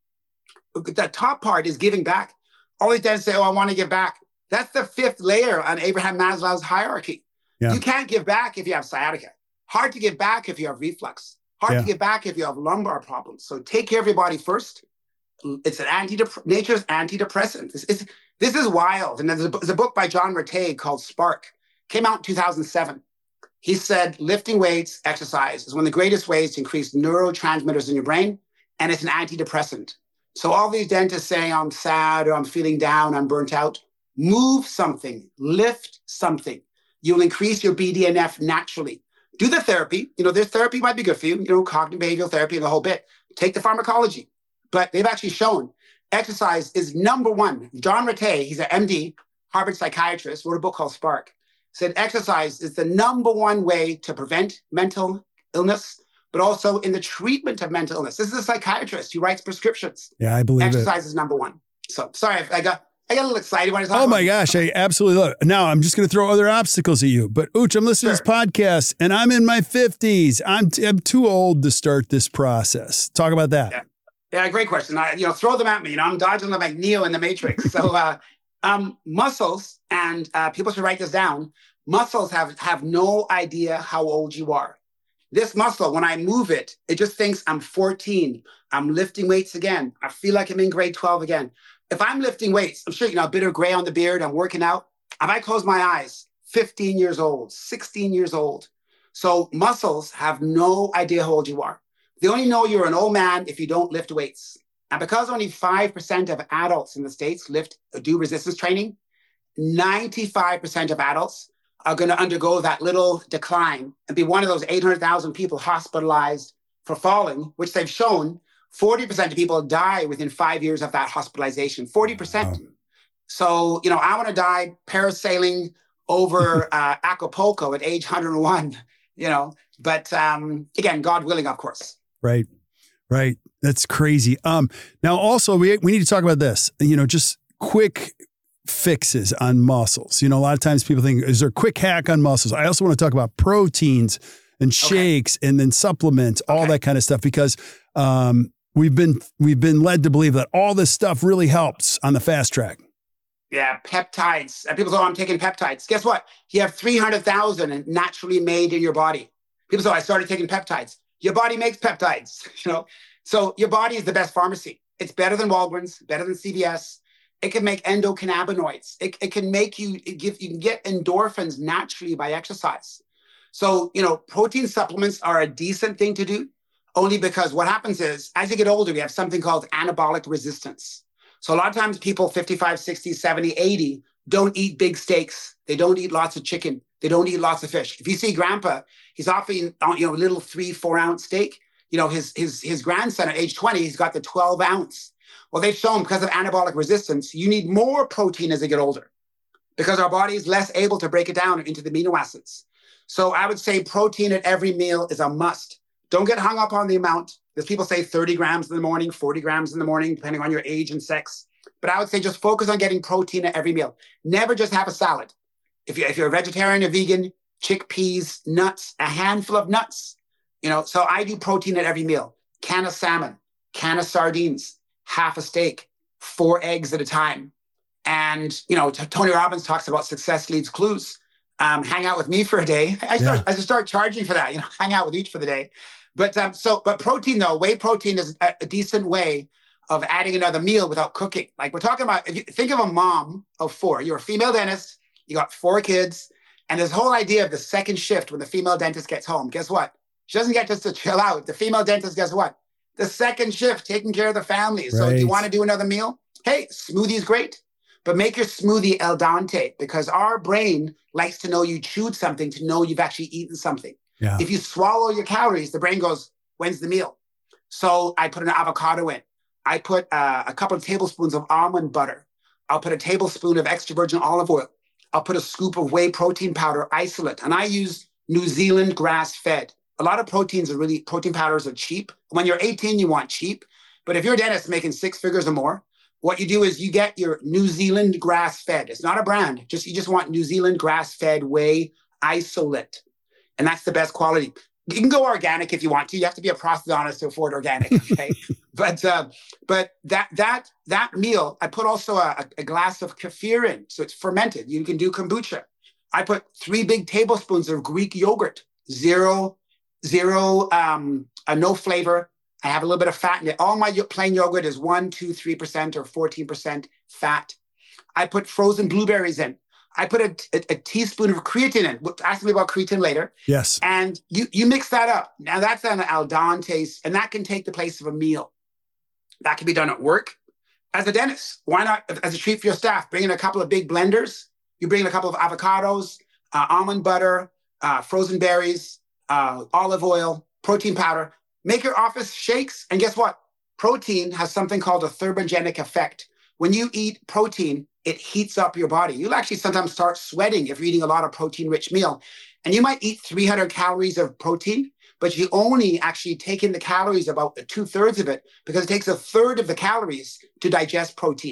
The top part is giving back. All these dentists say, oh, I want to give back. That's the fifth layer on Abraham Maslow's hierarchy. Yeah. You can't give back if you have sciatica. Hard to give back if you have reflux. Hard yeah. to give back if you have lumbar problems. So take care of your body first. It's an anti nature's antidepressant. This is this is wild. And there's a, there's a book by John Rattay called Spark. Came out in two thousand seven. He said lifting weights, exercise is one of the greatest ways to increase neurotransmitters in your brain, and it's an antidepressant. So all these dentists saying I'm sad or I'm feeling down, I'm burnt out, move something, lift something. You'll increase your B D N F naturally. Do the therapy. You know, this therapy might be good for you. You know, cognitive behavioral therapy and the whole bit. Take the pharmacology. But they've actually shown exercise is number one. John Rattay, he's an M D, Harvard psychiatrist, wrote a book called Spark, said exercise is the number one way to prevent mental illness, but also in the treatment of mental illness. This is a psychiatrist who writes prescriptions. Yeah, I believe exercise it. is number one. So sorry, I got I get a little excited when I talk Oh about my gosh, I absolutely love it. Now I'm just going to throw other obstacles at you. But Ooch, I'm listening Sure. to this podcast and I'm in my fifties. I'm, t- I'm too old to start this process. Talk about that. Yeah, yeah great question. I, you know, throw them at me. You know, I'm dodging them like Neo in the Matrix. So uh, um, muscles, and uh, people should write this down, muscles have, have no idea how old you are. This muscle, when I move it, it just thinks I'm fourteen. I'm lifting weights again. I feel like I'm in grade twelve again. If I'm lifting weights, I'm sure, you know, a bit of gray on the beard, I'm working out. If I close my eyes, fifteen years old, sixteen years old. So muscles have no idea how old you are. They only know you're an old man if you don't lift weights. And because only five percent of adults in the States lift, do resistance training, ninety-five percent of adults are going to undergo that little decline and be one of those eight hundred thousand people hospitalized for falling, which they've shown forty percent of people die within five years of that hospitalization, forty percent. Wow. So, you know, I want to die parasailing over uh, Acapulco at age one hundred one, you know, but um, again, God willing, of course. Right, right. That's crazy. Um, now, also, we we need to talk about this, you know, just quick fixes on muscles. You know, a lot of times people think, is there a quick hack on muscles? I also want to talk about proteins and shakes okay. and then supplements, all okay. that kind of stuff, because um, we've been we've been led to believe that all this stuff really helps on the fast track. Yeah, peptides. And people say, oh, I'm taking peptides. Guess what? You have three hundred thousand naturally made in your body. People say, oh, I started taking peptides. Your body makes peptides, you know? So your body is the best pharmacy. It's better than Walgreens, better than C V S. It can make endocannabinoids. It, it can make you, it give, you can get endorphins naturally by exercise. So, you know, protein supplements are a decent thing to do, only because what happens is, as you get older, we have something called anabolic resistance. So a lot of times people fifty-five, sixty, seventy, eighty don't eat big steaks. They don't eat lots of chicken. They don't eat lots of fish. If you see grandpa, he's often, you know, a little three, four ounce steak. You know, his, his, his grandson at age twenty, he's got the twelve ounce. Well, they've shown because of anabolic resistance, you need more protein as you get older because our body is less able to break it down into the amino acids. So I would say protein at every meal is a must. Don't get hung up on the amount. Because people say thirty grams in the morning, forty grams in the morning, depending on your age and sex. But I would say just focus on getting protein at every meal. Never just have a salad. If you're, if you're a vegetarian or vegan, chickpeas, nuts, a handful of nuts. You know, so I do protein at every meal. Can of salmon, can of sardines, half a steak, four eggs at a time. And, you know, Tony Robbins talks about success leaves clues. Um, hang out with me for a day. I start, yeah. I just start charging for that, you know, hang out with each for the day. But um, so, but protein though, whey protein is a, a decent way of adding another meal without cooking. Like we're talking about, if you think of a mom of four, you're a female dentist, you got four kids, and this whole idea of the second shift when the female dentist gets home, guess what? She doesn't get just to chill out. The female dentist, guess what? The second shift, taking care of the family. Right. So if you want to do another meal, hey, smoothie is great, but make your smoothie al dente because our brain likes to know you chewed something to know you've actually eaten something. Yeah. If you swallow your calories, the brain goes, when's the meal? So I put an avocado in. I put uh, a couple of tablespoons of almond butter. I'll put a tablespoon of extra virgin olive oil. I'll put a scoop of whey protein powder, isolate. And I use New Zealand grass-fed. A lot of proteins are really, protein powders are cheap. When you're eighteen, you want cheap. But if you're a dentist making six figures or more, what you do is you get your New Zealand grass-fed. It's not a brand. Just You just want New Zealand grass-fed whey isolate. And that's the best quality. You can go organic if you want to. You have to be a prosthodontist to afford organic, okay? but uh, but that that that meal, I put also a, a glass of kefir in, so it's fermented. You can do kombucha. I put three big tablespoons of Greek yogurt, zero, zero, um, uh, no flavor. I have a little bit of fat in it. All my plain yogurt is one, two, three percent or fourteen percent fat. I put frozen blueberries in. I put a, a, a teaspoon of creatine in. Ask me about creatine later. Yes. And you you mix that up. Now that's an al dente, and that can take the place of a meal. That can be done at work. As a dentist, why not, as a treat for your staff, bring in a couple of big blenders. You bring in a couple of avocados, uh, almond butter, uh, frozen berries, uh, olive oil, protein powder. Make your office shakes. And guess what? Protein has something called a thermogenic effect. When you eat protein, it heats up your body. You'll actually sometimes start sweating if you're eating a lot of protein-rich meal. And you might eat three hundred calories of protein, but you only actually take in the calories, about two-thirds of it, because it takes a third of the calories to digest protein.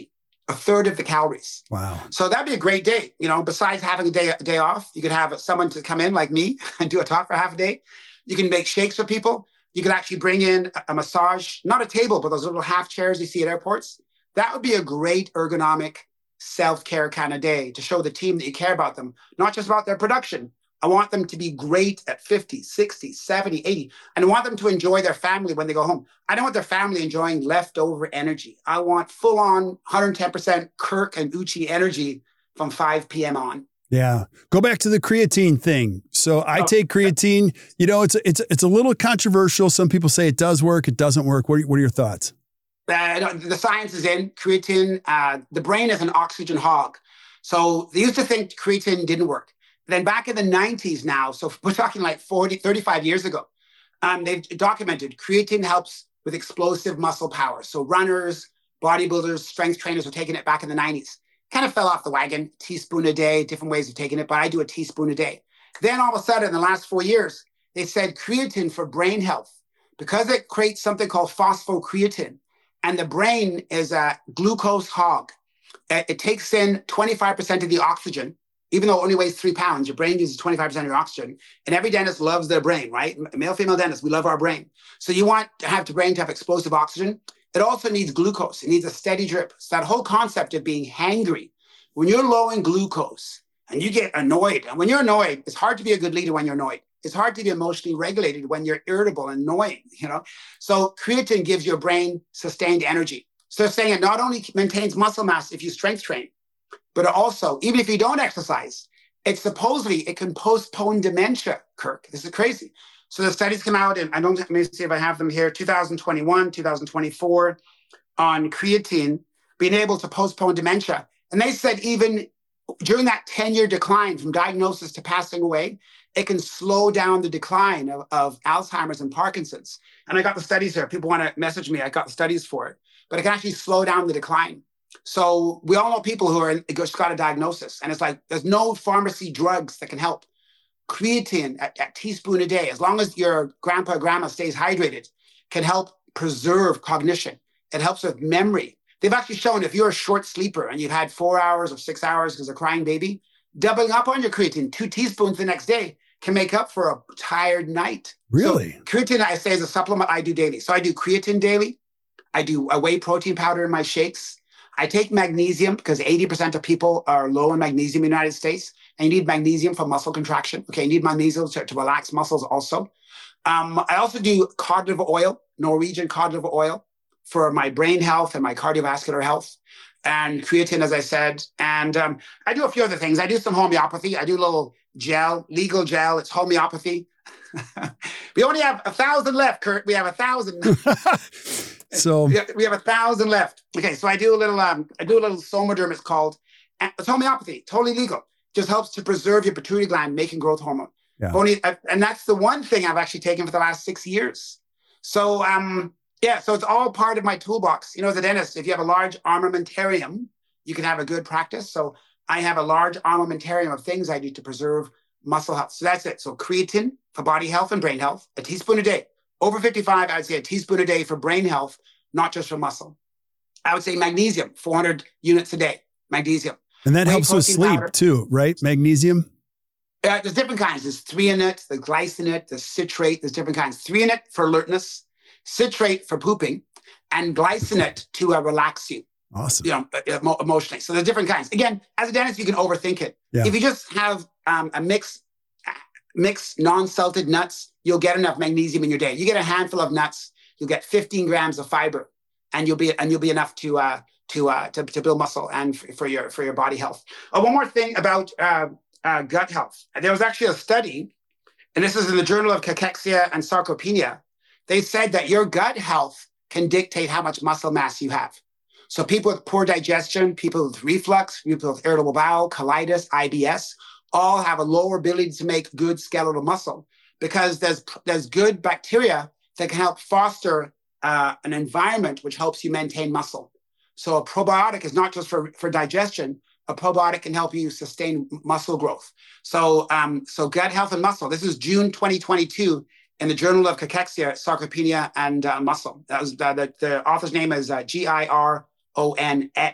a third of the calories. Wow. So that'd be a great day. You know, besides having a day, a day off, you could have someone to come in like me and do a talk for half a day. You can make shakes for people. You could actually bring in a massage, not a table, but those little half chairs you see at airports. That would be a great ergonomic self-care kind of day to show the team that you care about them, not just about their production. I want them to be great at fifty, sixty, seventy, eighty. And I want them to enjoy their family when they go home. I don't want their family enjoying leftover energy. I want full-on one hundred ten percent Kirk and Uchi energy from five p.m. on. Yeah. Go back to the creatine thing. So I oh, take creatine, you know, it's, it's, it's a little controversial. Some people say it does work. It doesn't work. What are, what are your thoughts? Uh, the science is in creatine. Uh, the brain is an oxygen hog. So they used to think creatine didn't work. Then back in the nineties now, so we're talking like forty, thirty-five years ago, um, they've documented creatine helps with explosive muscle power. So runners, bodybuilders, strength trainers were taking it back in the nineties. Kind of fell off the wagon, teaspoon a day, different ways of taking it, but I do a teaspoon a day. Then all of a sudden, in the last four years, they said creatine for brain health, because it creates something called phosphocreatine, and the brain is a glucose hog. It takes in twenty-five percent of the oxygen, even though it only weighs three pounds, your brain uses twenty-five percent of your oxygen. And every dentist loves their brain, right? Male, female dentists, we love our brain. So you want to have the brain to have explosive oxygen. It also needs glucose. It needs a steady drip. So that whole concept of being hangry, when you're low in glucose and you get annoyed, and when you're annoyed, it's hard to be a good leader when you're annoyed. It's hard to be emotionally regulated when you're irritable and annoying, you know? So creatine gives your brain sustained energy. So they're saying it not only maintains muscle mass if you strength train, but also, even if you don't exercise, it supposedly, it can postpone dementia, Kirk. This is crazy. So the studies come out, and I don't, let me see if I have them here, two thousand twenty-one, two thousand twenty-four, on creatine being able to postpone dementia. And they said even during that ten-year decline from diagnosis to passing away, it can slow down the decline of, of Alzheimer's and Parkinson's. And I got the studies here. People want to message me. I got the studies for it. But it can actually slow down the decline. So we all know people who are just got a diagnosis, and it's like there's no pharmacy drugs that can help. Creatine at a teaspoon a day, as long as your grandpa or grandma stays hydrated, can help preserve cognition. It helps with memory. They've actually shown if you're a short sleeper and you've had four hours or six hours because of a crying baby, doubling up on your creatine, two teaspoons the next day, can make up for a tired night. Really? So creatine, I say, is a supplement I do daily. So I do creatine daily. I do a whey protein powder in my shakes. I take magnesium because eighty percent of people are low in magnesium in the United States, and you need magnesium for muscle contraction. Okay, you need magnesium to, to relax muscles also. Um, I also do cod liver oil, Norwegian cod liver oil, for my brain health and my cardiovascular health, and creatine, as I said. And um, I do a few other things. I do some homeopathy. I do a little gel, legal gel. It's homeopathy. We only have a thousand left, Kurt. We have a thousand. So we have, we have a thousand left. Okay, so I do a little, um, I do a little Somaderm, it's called. It's homeopathy, totally legal. Just helps to preserve your pituitary gland making growth hormone. Yeah. Only, and that's the one thing I've actually taken for the last six years. So, um, yeah, so it's all part of my toolbox. You know, as a dentist, if you have a large armamentarium, you can have a good practice. So I have a large armamentarium of things I do to preserve muscle health. So that's it. So creatine for body health and brain health, a teaspoon a day. Over fifty-five, I'd say a teaspoon a day for brain health, not just for muscle. I would say magnesium, four hundred units a day, magnesium. And that Whey helps with sleep powder. Too, right? Magnesium? Uh, there's different kinds. There's threonate, there's glycinate, there's citrate, there's different kinds. Threonate for alertness, citrate for pooping, and glycinate to uh, relax you. Awesome. You know, emo- emotionally. So there's different kinds. Again, as a dentist, you can overthink it. Yeah. If you just have um, a mix, mix non-salted nuts, you'll get enough magnesium in your day. You get a handful of nuts, you'll get fifteen grams of fiber, and you'll be and you'll be enough to uh, to, uh, to to build muscle and for, for your for your body health. Uh, one more thing about uh, uh, gut health. There was actually a study, and this is in the Journal of Cachexia and Sarcopenia. They said that your gut health can dictate how much muscle mass you have. So people with poor digestion, people with reflux, people with irritable bowel, colitis, I B S, all have a lower ability to make good skeletal muscle because there's there's good bacteria that can help foster uh, an environment which helps you maintain muscle. So a probiotic is not just for, for digestion. A probiotic can help you sustain muscle growth. So um, so gut health and muscle. This is June twenty twenty-two in the Journal of Cachexia, Sarcopenia, and uh, Muscle. That was uh, the, the author's name is uh, G I R O N et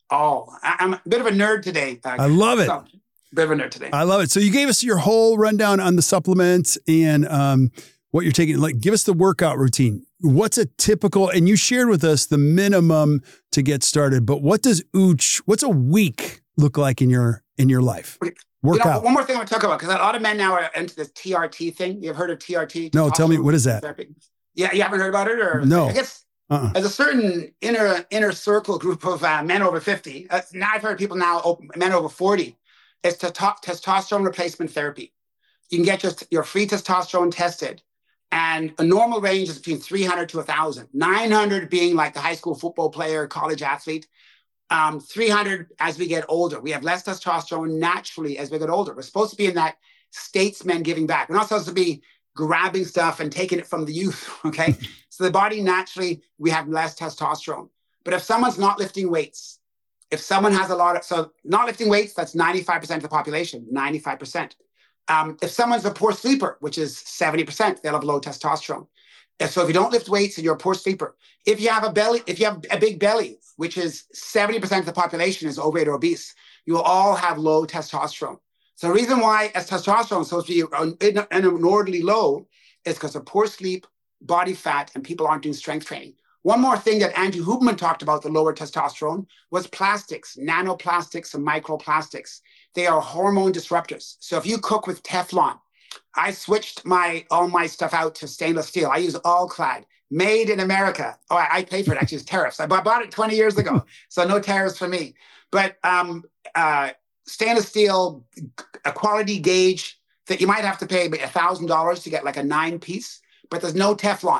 all. I, I'm a bit of a nerd today. Uh, I love it. So, bit of a nerd today. I love it. So you gave us your whole rundown on the supplements and um, what you're taking. Like, give us the workout routine. What's a typical, and you shared with us the minimum to get started, but what does ooch, what's a week look like in your, in your life? Workout. You know, one more thing I want to talk about, because a lot of men now are into this T R T thing. You've heard of T R T? No, tell me, what is that? Therapy. Yeah, you haven't heard about it? Or no. I guess uh-uh. There's a certain inner inner circle group of uh, men over fifty. Uh, now I've heard people now, oh, men over forty. It's to talk testosterone replacement therapy. You can get your, your free testosterone tested. And a normal range is between three hundred to one thousand. nine hundred being like the high school football player, college athlete. Um, three hundred as we get older. We have less testosterone naturally as we get older. We're supposed to be in that statesman giving back. We're not supposed to be grabbing stuff and taking it from the youth, okay? So the body naturally, we have less testosterone. But if someone's not lifting weights, if someone has a lot of, so not lifting weights, that's ninety-five percent of the population, ninety-five percent. Um, if someone's a poor sleeper, which is seventy percent, they'll have low testosterone. So if you don't lift weights and you're a poor sleeper, if you have a belly, if you have a big belly, which is seventy percent of the population is overweight or obese, you will all have low testosterone. So the reason why as testosterone is supposed to be inordinately low is because of poor sleep, body fat, and people aren't doing strength training. One more thing that Andrew Huberman talked about, the lower testosterone, was plastics, nanoplastics and microplastics. They are hormone disruptors. So if you cook with Teflon, I switched my all my stuff out to stainless steel. I use All-Clad, made in America. Oh, I, I paid for it. Actually, it's tariffs. I bought it twenty years ago, so no tariffs for me. But um, uh, stainless steel, a quality gauge that you might have to pay one thousand dollars to get like a nine piece, but there's no Teflon.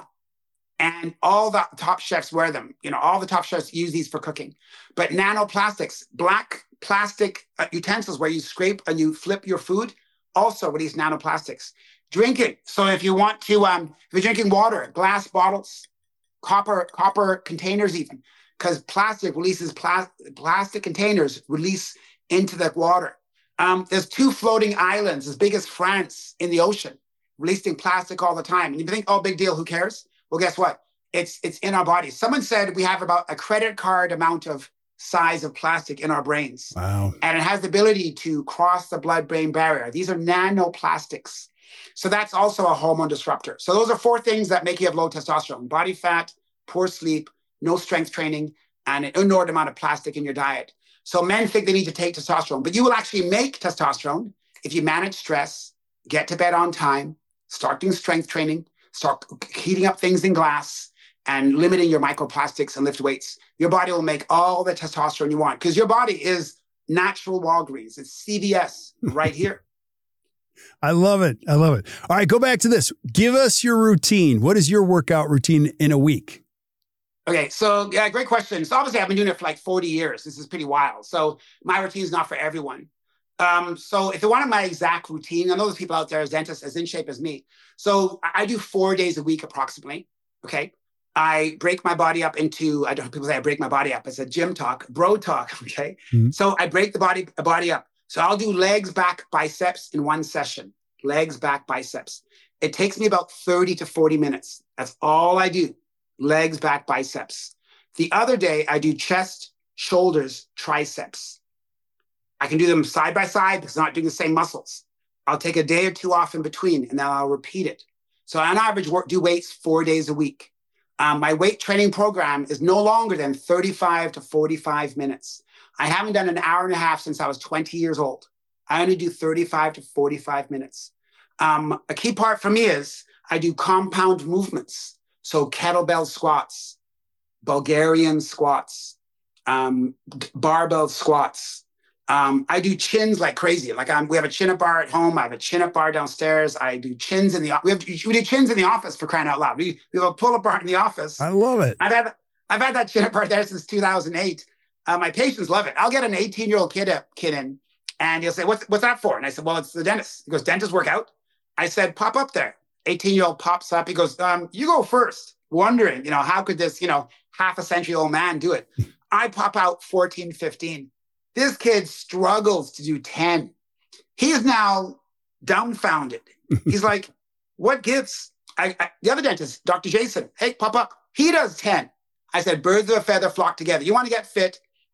And all the top chefs wear them. You know, all the top chefs use these for cooking. But nanoplastics, black plastic uh, utensils where you scrape and you flip your food, also release nanoplastics. Drinking. So if you want to, um, if you're drinking water, glass bottles, copper, copper containers even, because plastic releases, plas- plastic containers release into the water. Um, there's two floating islands as big as France in the ocean, releasing plastic all the time. And you think, oh, big deal, who cares? Well, guess what? It's it's in our bodies. Someone said we have about a credit card amount of size of plastic in our brains. Wow. And it has the ability to cross the blood-brain barrier. These are nanoplastics. So that's also a hormone disruptor. So those are four things that make you have low testosterone: body fat, poor sleep, no strength training, and an inordinate amount of plastic in your diet. So men think they need to take testosterone, but you will actually make testosterone if you manage stress, get to bed on time, start doing strength training, start heating up things in glass, and limiting your microplastics and lift weights. Your body will make all the testosterone you want, because your body is natural Walgreens. It's C V S right here. I love it. I love it. All right, go back to this. Give us your routine. What is your workout routine in a week? Okay, so yeah, great question. So obviously I've been doing it for like forty years. This is pretty wild. So my routine is not for everyone. Um, so if you wanted my exact routine, I know there's people out there as dentists as in shape as me. So I do four days a week approximately. Okay. I break my body up into, I don't know, people say I break my body up. It's a gym talk, bro talk. Okay. Mm-hmm. So I break the body, the body up. So I'll do legs, back, biceps in one session. Legs, back, biceps. It takes me about thirty to forty minutes. That's all I do. Legs, back, biceps. The other day I do chest, shoulders, triceps. I can do them side by side because I'm not doing the same muscles. I'll take a day or two off in between and then I'll repeat it. So on average, work, do weights four days a week. Um, my weight training program is no longer than thirty-five to forty-five minutes. I haven't done an hour and a half since I was twenty years old. I only do thirty-five to forty-five minutes. Um, a key part for me is I do compound movements. So kettlebell squats, Bulgarian squats, um, barbell squats. Um, I do chins like crazy. Like I'm, we have a chin-up bar at home. I have a chin-up bar downstairs. I do chins in the we have we do chins in the office for crying out loud. We, we have a pull-up bar in the office. I love it. I've had I've had that chin-up bar there since two thousand eight. Uh, my patients love it. I'll get an eighteen-year-old kid up, kid in, and he'll say, "What's what's that for?" And I said, "Well, it's the dentist." He goes, "Dentist workout?" I said, "Pop up there." eighteen-year-old pops up. He goes, um, "You go first." Wondering, you know, how could this, you know, half a century old man do it? I pop out fourteen, fifteen. This kid struggles to do ten. He is now dumbfounded. He's like, what gives? I, I, the other dentist, Doctor Jason, hey, pop up. He does ten. I said, birds of a feather flock together. You want to get fit,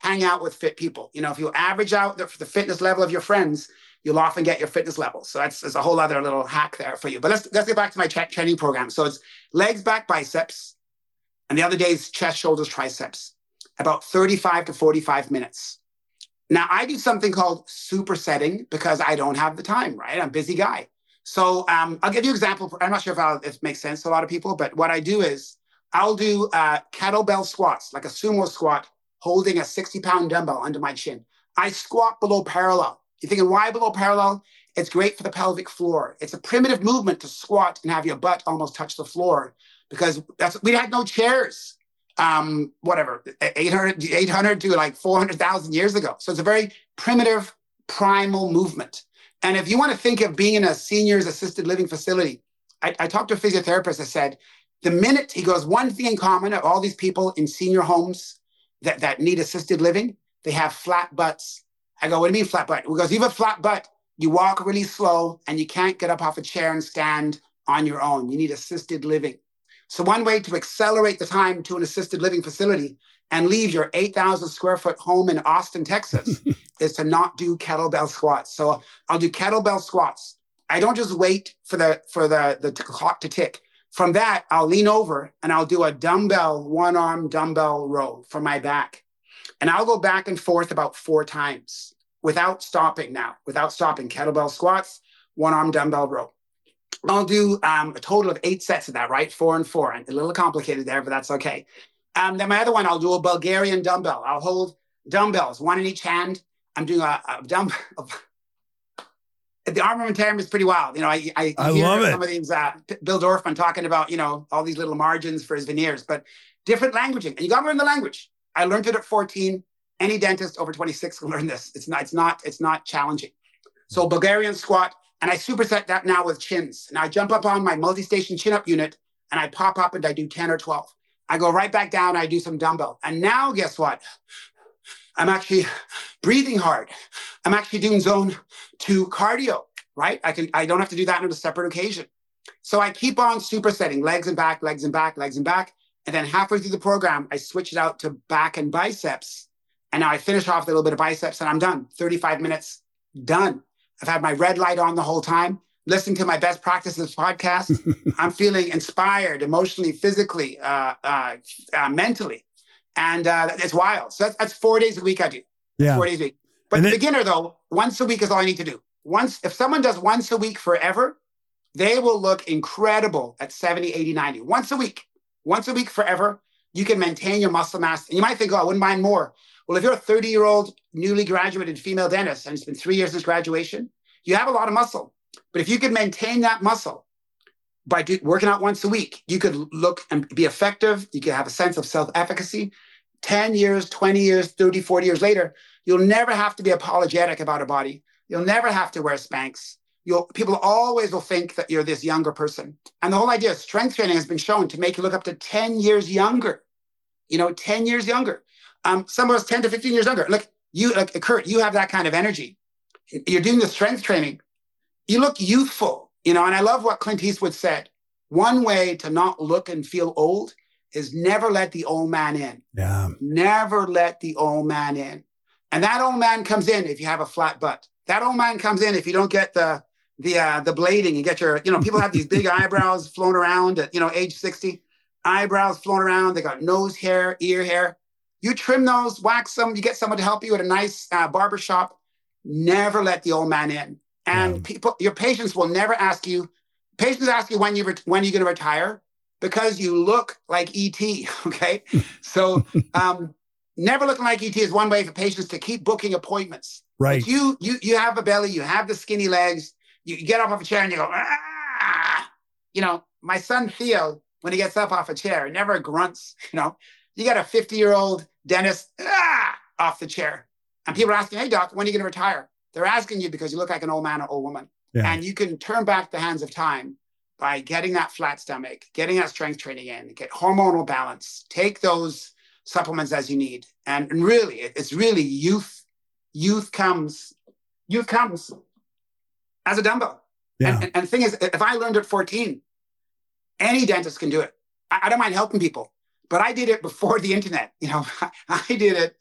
hang out with fit people. You know, if you average out the, the fitness level of your friends, you'll often get your fitness level. So that's, that's a whole other little hack there for you. But let's let's get back to my tra- training program. So it's legs, back, biceps, and the other day is chest, shoulders, triceps. About thirty-five to forty-five minutes. Now I do something called supersetting because I don't have the time, right? I'm a busy guy. So um, I'll give you an example. I'm not sure if, I'll, if it makes sense to a lot of people, but what I do is I'll do uh, kettlebell squats, like a sumo squat, holding a sixty pound dumbbell under my chin. I squat below parallel. You're thinking, why below parallel? It's great for the pelvic floor. It's a primitive movement to squat and have your butt almost touch the floor because that's, we had no chairs, um, whatever, eight hundred, eight hundred to like four hundred thousand years ago. So it's a very primitive, primal movement. And if you want to think of being in a seniors assisted living facility, I, I talked to a physiotherapist. I said, the minute, he goes, one thing in common of all these people in senior homes that, that need assisted living, they have flat butts. I go, what do you mean flat butt? He goes, you have a flat butt, you walk really slow and you can't get up off a chair and stand on your own. You need assisted living. So one way to accelerate the time to an assisted living facility and leave your eight thousand square foot home in Austin, Texas, is to not do kettlebell squats. So I'll do kettlebell squats. I don't just wait for the, for the, the clock to tick. From that, I'll lean over and I'll do a dumbbell, one arm dumbbell row for my back. And I'll go back and forth about four times without stopping now, without stopping. Kettlebell squats, one arm dumbbell row. I'll do um, a total of eight sets of that, right? Four and four. And a little complicated there, but that's okay. Um, then my other one, I'll do a Bulgarian dumbbell. I'll hold dumbbells, one in each hand. I'm doing a, a dumbbell. The armamentarium is pretty wild. You know, I, I, I hear love it. some of these, uh, Bill Dorfman talking about, you know, all these little margins for his veneers, but different languaging. And you got to learn the language. I learned it at fourteen. Any dentist over twenty-six will learn this. It's not, it's not, it's not challenging. So Bulgarian squat, and I superset that now with chins. Now I jump up on my multi-station chin-up unit, and I pop up and I do ten or twelve. I go right back down, I do some dumbbell. And now guess what? I'm actually breathing hard. I'm actually doing zone two cardio, right? I can, I don't have to do that on a separate occasion. So I keep on supersetting legs and back, legs and back, legs and back. And then halfway through the program, I switch it out to back and biceps. And now I finish off with a little bit of biceps and I'm done. thirty-five minutes, done. I've had my red light on the whole time, listening to my best practices podcast. I'm feeling inspired emotionally, physically, uh, uh, uh, mentally. And uh, it's wild. So that's, that's four days a week I do. Yeah. Four days a week. But And the it- beginner though, once a week is all I need to do. Once, if someone does once a week forever, they will look incredible at seventy, eighty, ninety. Once a week. Once a week forever, you can maintain your muscle mass. And you might think, oh, I wouldn't mind more. Well, if you're a thirty-year-old newly graduated female dentist and it's been three years since graduation, you have a lot of muscle. But if you could maintain that muscle by do, working out once a week, you could look and be effective. You could have a sense of self-efficacy. ten years, twenty years, thirty, forty years later, you'll never have to be apologetic about a body. You'll never have to wear Spanx. You'll, people always will think that you're this younger person. And the whole idea of strength training has been shown to make you look up to ten years younger. You know, ten years younger. Um, some of us ten to fifteen years younger. Look, you, like Kurt, you have that kind of energy. You're doing the strength training. You look youthful, you know, and I love what Clint Eastwood said. One way to not look and feel old is never let the old man in. Yeah. Never let the old man in. And that old man comes in if you have a flat butt. That old man comes in if you don't get the the uh, the blading and get your, you know, people have these big eyebrows flown around at, you know, age sixty. Eyebrows flown around. They got nose hair, ear hair. You trim those, wax them. You get someone to help you at a nice uh, barber shop. Never let the old man in. And Yeah. people, your patients will never ask you. Patients ask you when you ret- when you're going to retire because you look like E T. Okay, so um, never looking like E T is one way for patients to keep booking appointments. Right. But you you you have a belly, you have the skinny legs. You get up off a chair and you go, ah! You know, my son Theo, when he gets up off a chair, never grunts. You know, you got a fifty-year-old dentist ah! off the chair, and people are asking, "Hey, doc, when are you going to retire?" They're asking you because you look like an old man or old woman. Yeah. And you can turn back the hands of time by getting that flat stomach, getting that strength training in, get hormonal balance, take those supplements as you need. And, and really, it, it's really youth. Youth comes, youth comes as a dumbbell. Yeah. And, and, and the thing is, if I learned at fourteen, any dentist can do it. I, I don't mind helping people, but I did it before the internet. You know, I did it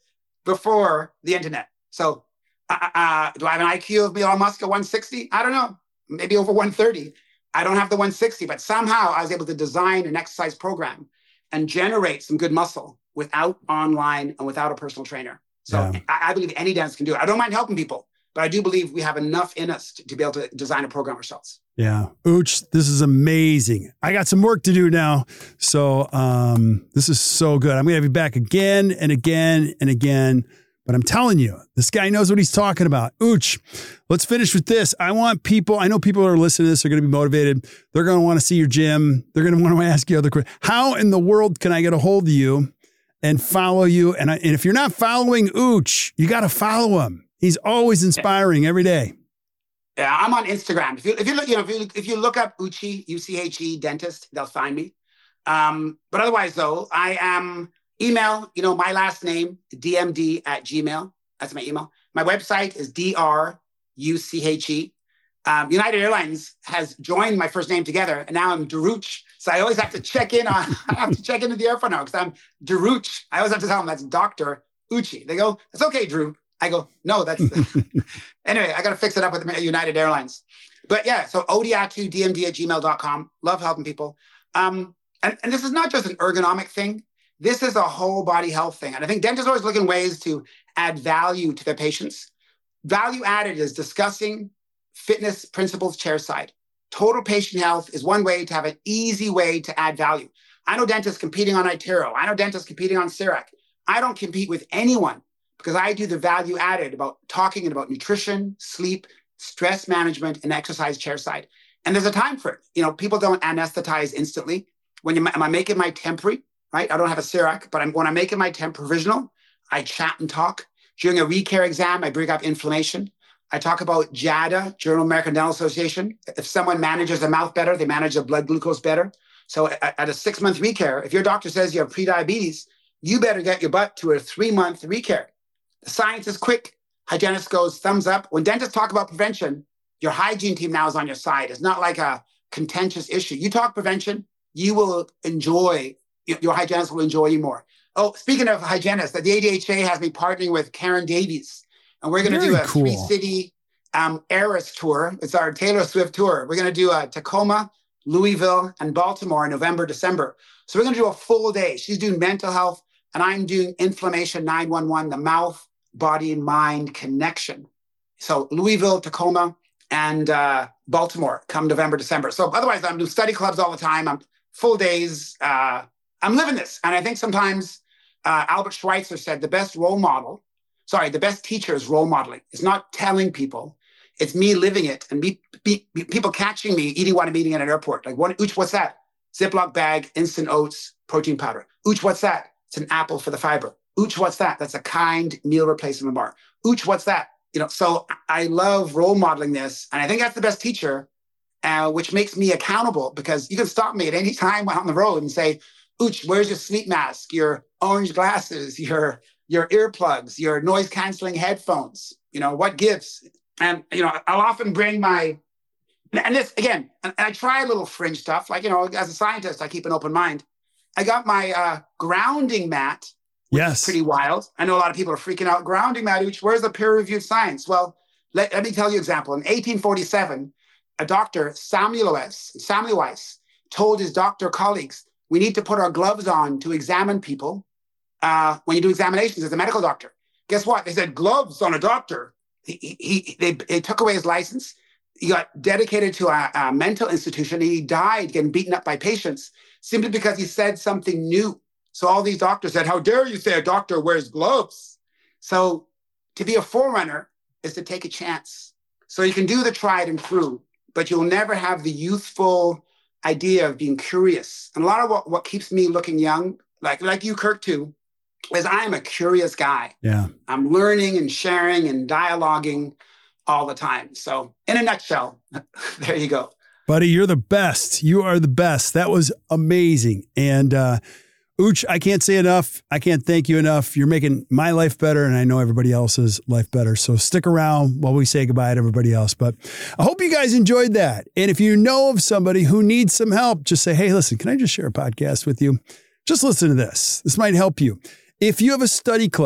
before the internet. So uh, uh, do I have an I Q of Elon Musk at one sixty? I don't know. Maybe over one thirty. I don't have the one sixty, but somehow I was able to design an exercise program and generate some good muscle without online and without a personal trainer. So yeah. I, I believe any dentist can do it. I don't mind helping people, but I do believe we have enough in us to, to be able to design a program ourselves. Yeah. Ooch, this is amazing. I got some work to do now. So um, this is so good. I'm going to have you back again and again and again. But I'm telling you, this guy knows what he's talking about. Ooch, let's finish with this. I want people, I know people who are listening to this are going to be motivated. They're going to want to see your gym. They're going to want to ask you other questions. How in the world can I get a hold of you and follow you? And, I, and if you're not following Ooch, you got to follow him. He's always inspiring every day. Yeah, I'm on Instagram. If you if you look, you know, if you if you look up Uchi, U C H E dentist, they'll find me. Um, but otherwise, though, I am email. You know, my last name D M D at Gmail. That's my email. My website is D R U C H E. Um, United Airlines has joined my first name together, and now I'm Daruch. So I always have to check in on. I have to check into the airport now because I'm Daruch. I always have to tell them that's Doctor Uchi. They go, "It's okay, Drew." I go, no, that's, anyway, I got to fix it up with United Airlines. But yeah, so odiatu d m d at gmail dot com. Love helping people. Um, and, and this is not just an ergonomic thing. This is a whole body health thing. And I think dentists are always looking ways to add value to their patients. Value added is discussing fitness principles chairside. Total patient health is one way to have an easy way to add value. I know dentists competing on iTero. I know dentists competing on CIREC. I don't compete with anyone, because I do the value added about talking about nutrition, sleep, stress management, and exercise chairside. And there's a time for it. You know, people don't anesthetize instantly. When you, am I making my temporary, right? I don't have a CIREC, but I'm, when I'm making my temp provisional, I chat and talk. During a recare exam, I bring up inflammation. I talk about JADA, Journal of American Dental Association. If someone manages their mouth better, they manage their blood glucose better. So at, at a six-month recare, if your doctor says you have prediabetes, you better get your butt to a three-month recare. The science is quick. Hygienist goes thumbs up. When dentists talk about prevention, your hygiene team now is on your side. It's not like a contentious issue. You talk prevention, you will enjoy, your hygienist will enjoy you more. Oh, speaking of hygienists, the A D H A has me partnering with Karen Davies, and we're going to do a cool. three-city um, Eras tour. It's our Taylor Swift tour. We're going to do a Tacoma, Louisville, and Baltimore in November, December. So we're going to do a full day. She's doing mental health, and I'm doing inflammation nine one one, the mouth, body and mind connection. So Louisville, Tacoma, and uh, Baltimore come November, December. So otherwise, I'm doing study clubs all the time. I'm full days. Uh, I'm living this. And I think sometimes uh, Albert Schweitzer said the best role model, sorry, the best teacher is role modeling. It's not telling people. It's me living it and me, be, be, people catching me eating what I'm eating at an airport. Like, what, Ooch, what's that? Ziploc bag, instant oats, protein powder. Ooch, what's that? It's an apple for the fiber. Ooch, what's that? That's a kind meal replacement bar. Ooch, what's that? You know, so I love role modeling this. And I think that's the best teacher, uh, which makes me accountable, because you can stop me at any time on the road and say, Ooch, where's your sleep mask, your orange glasses, your, your earplugs, your noise canceling headphones? You know, what gives? And, you know, I'll often bring my, and this, again, and I try a little fringe stuff. Like, you know, as a scientist, I keep an open mind. I got my uh, grounding mat. Yes. Pretty wild. I know a lot of people are freaking out. Grounding mat, where's the peer-reviewed science? Well, let, let me tell you an example. In eighteen forty-seven, a doctor, Samuel Weiss, Samuel Weiss, told his doctor colleagues, we need to put our gloves on to examine people uh, when you do examinations as a medical doctor. Guess what? They said, gloves on a doctor. He, he, they, they took away his license. He got dedicated to a, a mental institution. And he died getting beaten up by patients simply because he said something new. So all these doctors said, how dare you say a doctor wears gloves? So to be a forerunner is to take a chance. So you can do the tried and true, but you'll never have the youthful idea of being curious. And a lot of what, what keeps me looking young, like, like you, Kirk, too, is I'm a curious guy. Yeah. I'm learning and sharing and dialoguing all the time. So in a nutshell, there you go. Buddy, you're the best. You are the best. That was amazing. And, uh, Ooch, I can't say enough. I can't thank you enough. You're making my life better, and I know everybody else's life better. So stick around while we say goodbye to everybody else. But I hope you guys enjoyed that. And if you know of somebody who needs some help, just say, hey, listen, can I just share a podcast with you? Just listen to this. This might help you. If you have a study club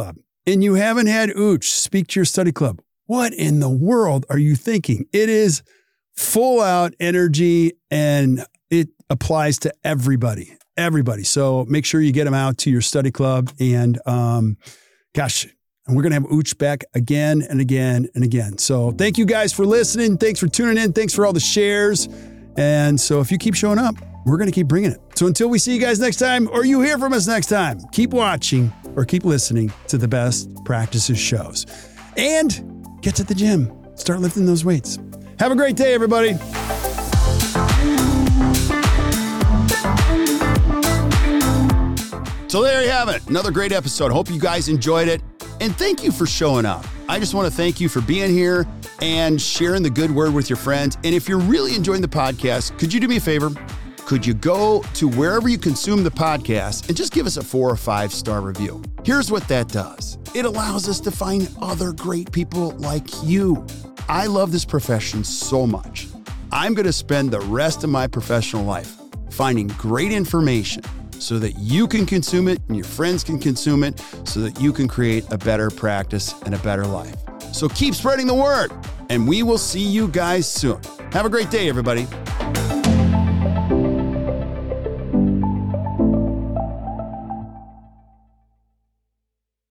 and you haven't had Ooch speak to your study club, what in the world are you thinking? It is full out energy and it applies to everybody, everybody. So make sure you get them out to your study club. And um, gosh, and we're going to have Ooch back again and again and again. So thank you guys for listening. Thanks for tuning in. Thanks for all the shares. And so if you keep showing up, we're going to keep bringing it. So until we see you guys next time, or you hear from us next time, keep watching or keep listening to the Best Practices shows. And get to the gym. Start lifting those weights. Have a great day, everybody. So there you have it. Another great episode. Hope you guys enjoyed it. And thank you for showing up. I just want to thank you for being here and sharing the good word with your friends. And if you're really enjoying the podcast, could you do me a favor? Could you go to wherever you consume the podcast and just give us a four or five star review? Here's what that does. It allows us to find other great people like you. I love this profession so much. I'm going to spend the rest of my professional life finding great information so that you can consume it and your friends can consume it so that you can create a better practice and a better life. So keep spreading the word, and we will see you guys soon. Have a great day, everybody.